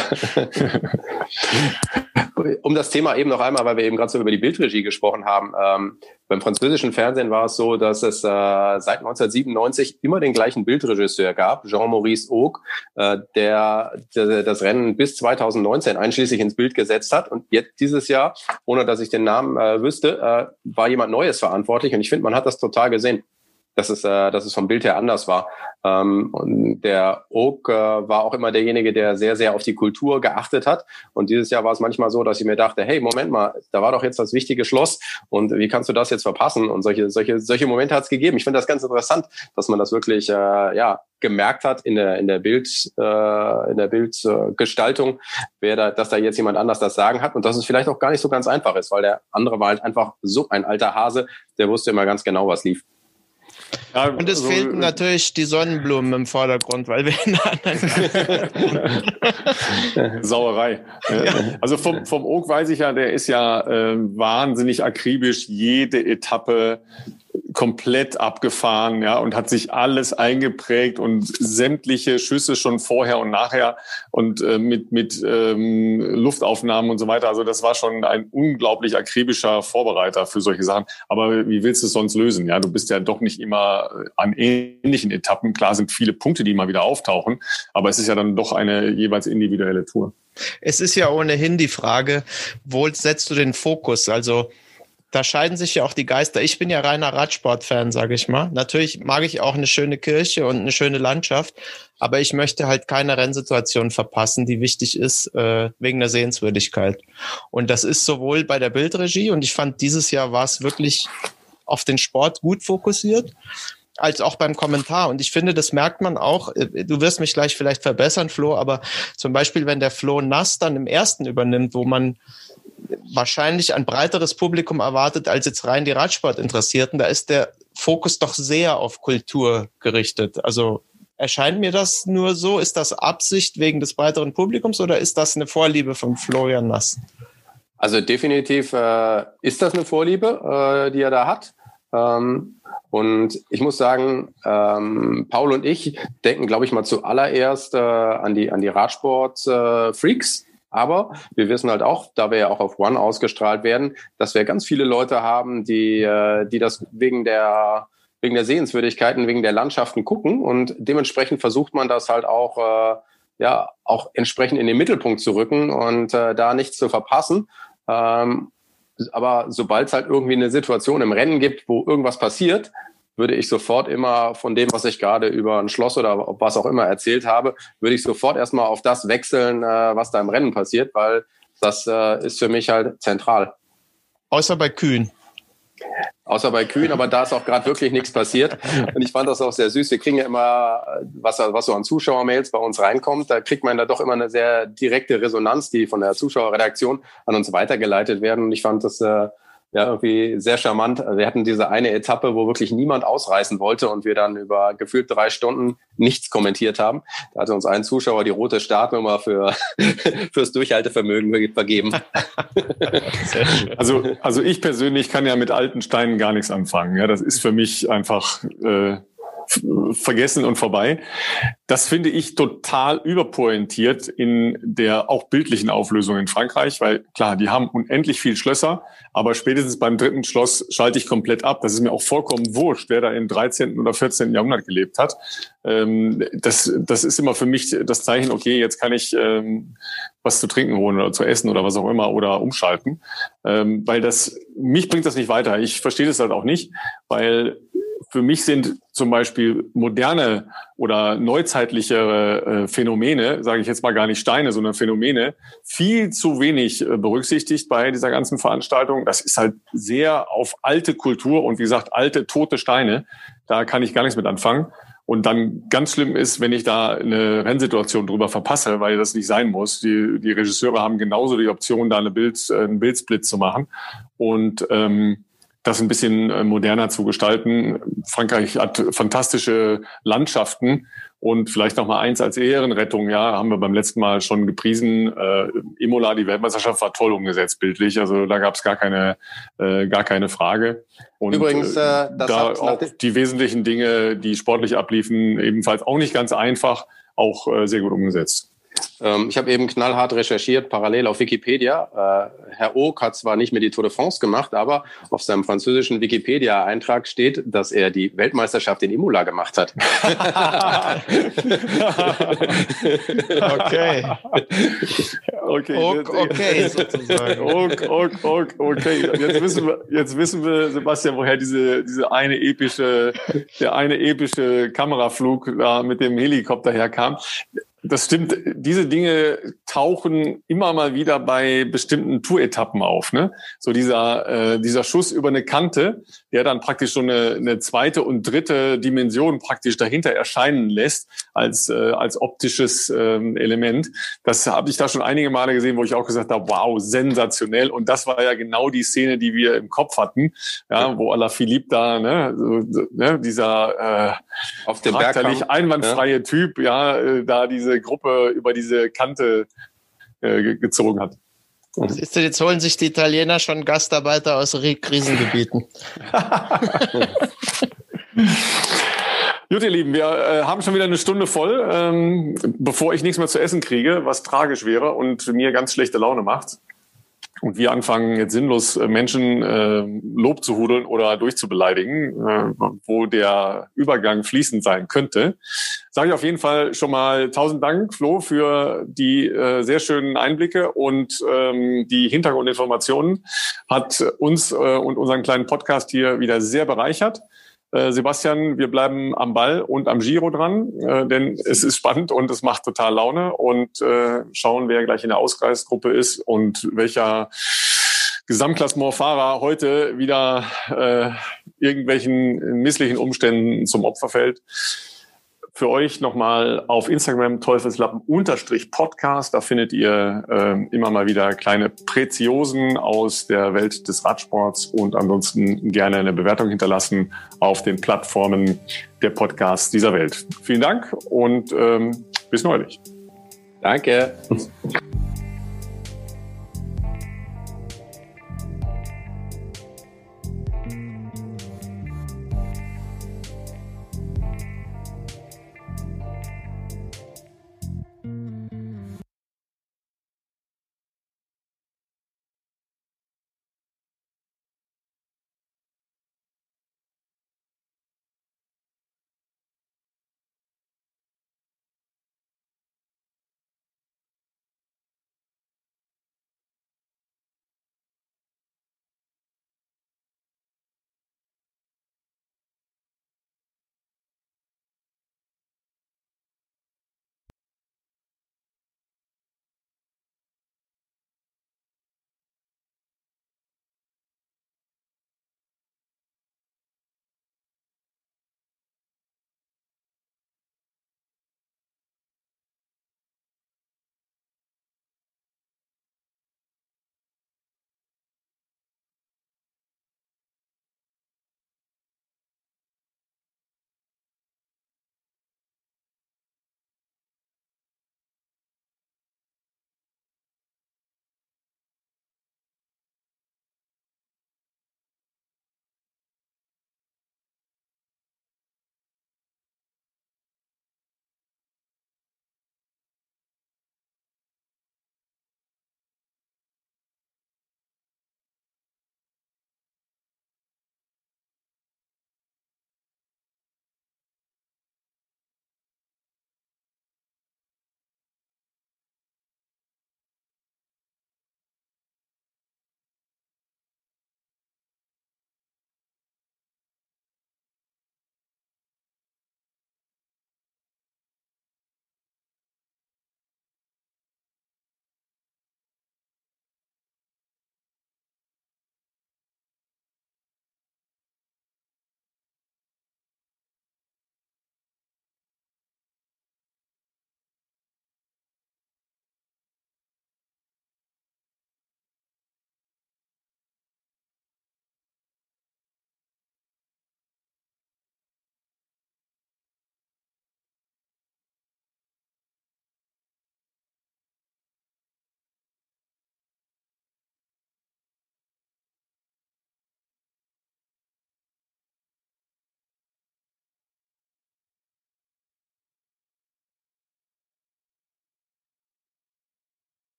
Um das Thema eben noch einmal, weil wir eben gerade so über die Bildregie gesprochen haben. Ähm, beim französischen Fernsehen war es so, dass es äh, seit neunzehnhundertsiebenundneunzig immer den gleichen Bildregisseur gab, Jean-Maurice Auque, äh, der, der das Rennen bis zweitausendneunzehn einschließlich ins Bild gesetzt hat. Und jetzt dieses Jahr, ohne dass ich den Namen äh, wüsste, äh, war jemand Neues verantwortlich. Und ich finde, man hat das total gesehen, dass es, äh, dass es vom Bild her anders war. Ähm, und der Auque äh, war auch immer derjenige, der sehr, sehr auf die Kultur geachtet hat. Und dieses Jahr war es manchmal so, dass ich mir dachte, hey, Moment mal, da war doch jetzt das wichtige Schloss. Und wie kannst du das jetzt verpassen? Und solche, solche, solche Momente hat es gegeben. Ich finde das ganz interessant, dass man das wirklich, äh, ja, gemerkt hat in der, in der Bild, äh, in der Bildgestaltung, wer da, dass da jetzt jemand anders das Sagen hat und dass es vielleicht auch gar nicht so ganz einfach ist, weil der andere war halt einfach so ein alter Hase, der wusste immer ganz genau, was lief. Ja, und es also, fehlten natürlich die Sonnenblumen im Vordergrund, weil wir in anderen Sauerei. Ja. Also vom, vom Auque weiß ich ja, der ist ja äh, wahnsinnig akribisch jede Etappe komplett abgefahren, ja, und hat sich alles eingeprägt und sämtliche Schüsse schon vorher und nachher und äh, mit mit ähm, Luftaufnahmen und so weiter. Also das war schon ein unglaublich akribischer Vorbereiter für solche Sachen. Aber wie willst du es sonst lösen? Ja, du bist ja doch nicht immer an ähnlichen Etappen. Klar sind viele Punkte, die mal wieder auftauchen, aber es ist ja dann doch eine jeweils individuelle Tour. Es ist ja ohnehin die Frage, wo setzt du den Fokus? Also da scheiden sich ja auch die Geister. Ich bin ja reiner Radsport-Fan, sage ich mal. Natürlich mag ich auch eine schöne Kirche und eine schöne Landschaft, aber ich möchte halt keine Rennsituation verpassen, die wichtig ist äh, wegen der Sehenswürdigkeit. Und das ist sowohl bei der Bildregie, und ich fand, dieses Jahr war es wirklich auf den Sport gut fokussiert, als auch beim Kommentar. Und ich finde, das merkt man auch. Du wirst mich gleich vielleicht verbessern, Flo, aber zum Beispiel, wenn der Flo Nass dann im ersten übernimmt, wo man wahrscheinlich ein breiteres Publikum erwartet als jetzt rein die Radsportinteressierten, da ist der Fokus doch sehr auf Kultur gerichtet. Also erscheint mir das nur so? Ist das Absicht wegen des breiteren Publikums oder ist das eine Vorliebe von Florian Nass? Also definitiv äh, ist das eine Vorliebe, äh, die er da hat. Ähm, und ich muss sagen, ähm, Paul und ich denken, glaube ich, mal zuallererst äh, an die an die Radsport-Freaks. Äh, Aber wir wissen halt auch, da wir ja auch auf One ausgestrahlt werden, dass wir ganz viele Leute haben, die äh, die das wegen der wegen der Sehenswürdigkeiten, wegen der Landschaften gucken. Und dementsprechend versucht man das halt auch äh, ja auch entsprechend in den Mittelpunkt zu rücken und äh, da nichts zu verpassen. Ähm, aber sobald es halt irgendwie eine Situation im Rennen gibt, wo irgendwas passiert, würde ich sofort immer von dem, was ich gerade über ein Schloss oder was auch immer erzählt habe, würde ich sofort erstmal auf das wechseln, was da im Rennen passiert, weil das ist für mich halt zentral. Außer bei Kühen. Außer bei Kühen, aber da ist auch gerade wirklich nichts passiert. Und ich fand das auch sehr süß. Wir kriegen ja immer, was, was so an Zuschauermails bei uns reinkommt, da kriegt man da doch immer eine sehr direkte Resonanz, die von der Zuschauerredaktion an uns weitergeleitet werden. Und ich fand das äh, ja, irgendwie sehr charmant. Also wir hatten diese eine Etappe, wo wirklich niemand ausreißen wollte und wir dann über gefühlt drei Stunden nichts kommentiert haben. Da hatte uns ein Zuschauer die rote Startnummer für fürs Durchhaltevermögen vergeben. Also, also ich persönlich kann ja mit alten Steinen gar nichts anfangen. Ja, das ist für mich einfach äh, vergessen und vorbei. Das finde ich total überpointiert in der auch bildlichen Auflösung in Frankreich, weil klar, die haben unendlich viel Schlösser, aber spätestens beim dritten Schloss schalte ich komplett ab. Das ist mir auch vollkommen wurscht, wer da im dreizehnten oder vierzehnten Jahrhundert gelebt hat. Ähm, das, das ist immer für mich das Zeichen, okay, jetzt kann ich ähm, was zu trinken holen oder zu essen oder was auch immer oder umschalten, ähm, weil das, mich bringt das nicht weiter. Ich verstehe das halt auch nicht, weil für mich sind zum Beispiel moderne oder neuzeitlichere äh, Phänomene, sage ich jetzt mal gar nicht Steine, sondern Phänomene, viel zu wenig äh, berücksichtigt bei dieser ganzen Veranstaltung. Das ist halt sehr auf alte Kultur und wie gesagt, alte, tote Steine. Da kann ich gar nichts mit anfangen. Und dann ganz schlimm ist, wenn ich da eine Rennsituation drüber verpasse, weil das nicht sein muss. Die, die Regisseure haben genauso die Option, da eine Bild, einen Bildsplit zu machen. Und ähm, das ein bisschen moderner zu gestalten. Frankreich hat fantastische Landschaften und vielleicht noch mal eins als Ehrenrettung. Ja, haben wir beim letzten Mal schon gepriesen. Äh, Imola, die Weltmeisterschaft war toll umgesetzt bildlich. Also da gab es gar keine, äh, gar keine Frage. Und übrigens, äh, das da auch die wesentlichen Dinge, die sportlich abliefen, ebenfalls auch nicht ganz einfach, auch äh, sehr gut umgesetzt. Ähm, ich habe eben knallhart recherchiert, parallel auf Wikipedia. Äh, Herr Oak hat zwar nicht mehr die Tour de France gemacht, aber auf seinem französischen Wikipedia-Eintrag steht, dass er die Weltmeisterschaft in Imola gemacht hat. Okay. Okay, Oak, okay, sozusagen. Oak, Oak, Oak, okay. Jetzt wissen wir, jetzt wissen wir, Sebastian, woher diese, diese eine epische, der eine epische Kameraflug da mit dem Helikopter herkam. Das stimmt. Diese Dinge tauchen immer mal wieder bei bestimmten Tour-Etappen auf, ne? So dieser, äh, dieser Schuss über eine Kante, der dann praktisch so eine, eine zweite und dritte Dimension praktisch dahinter erscheinen lässt als, äh, als optisches ähm, Element. Das habe ich da schon einige Male gesehen, wo ich auch gesagt habe, wow, sensationell. Und das war ja genau die Szene, die wir im Kopf hatten, ja, wo Alaphilippe da, ne, so, ne, dieser äh, auf dem Berg einwandfreie ja. Typ, ja, äh, da diese Gruppe über diese Kante äh, gezogen hat. Siehst du, jetzt holen sich die Italiener schon Gastarbeiter aus Krisengebieten. Gut, ihr Lieben, wir äh, haben schon wieder eine Stunde voll, ähm, bevor ich nichts mehr zu essen kriege, was tragisch wäre und mir ganz schlechte Laune macht. Und wir anfangen jetzt sinnlos Menschen äh, Lob zu hudeln oder durchzubeleidigen, äh, wo der Übergang fließend sein könnte. Sage ich auf jeden Fall schon mal tausend Dank, Flo, für die äh, sehr schönen Einblicke und ähm, die Hintergrundinformationen. Hat uns äh, und unseren kleinen Podcast hier wieder sehr bereichert. Äh, Sebastian, wir bleiben am Ball und am Giro dran, äh, denn es ist spannend und es macht total Laune und äh, schauen, wer gleich in der Ausgleichsgruppe ist und welcher Gesamtklassementfahrer heute wieder äh, irgendwelchen misslichen Umständen zum Opfer fällt. Für euch nochmal auf Instagram Teufelslappen-Podcast. Da findet ihr äh, immer mal wieder kleine Preziosen aus der Welt des Radsports und ansonsten gerne eine Bewertung hinterlassen auf den Plattformen der Podcasts dieser Welt. Vielen Dank und ähm, bis neulich. Danke.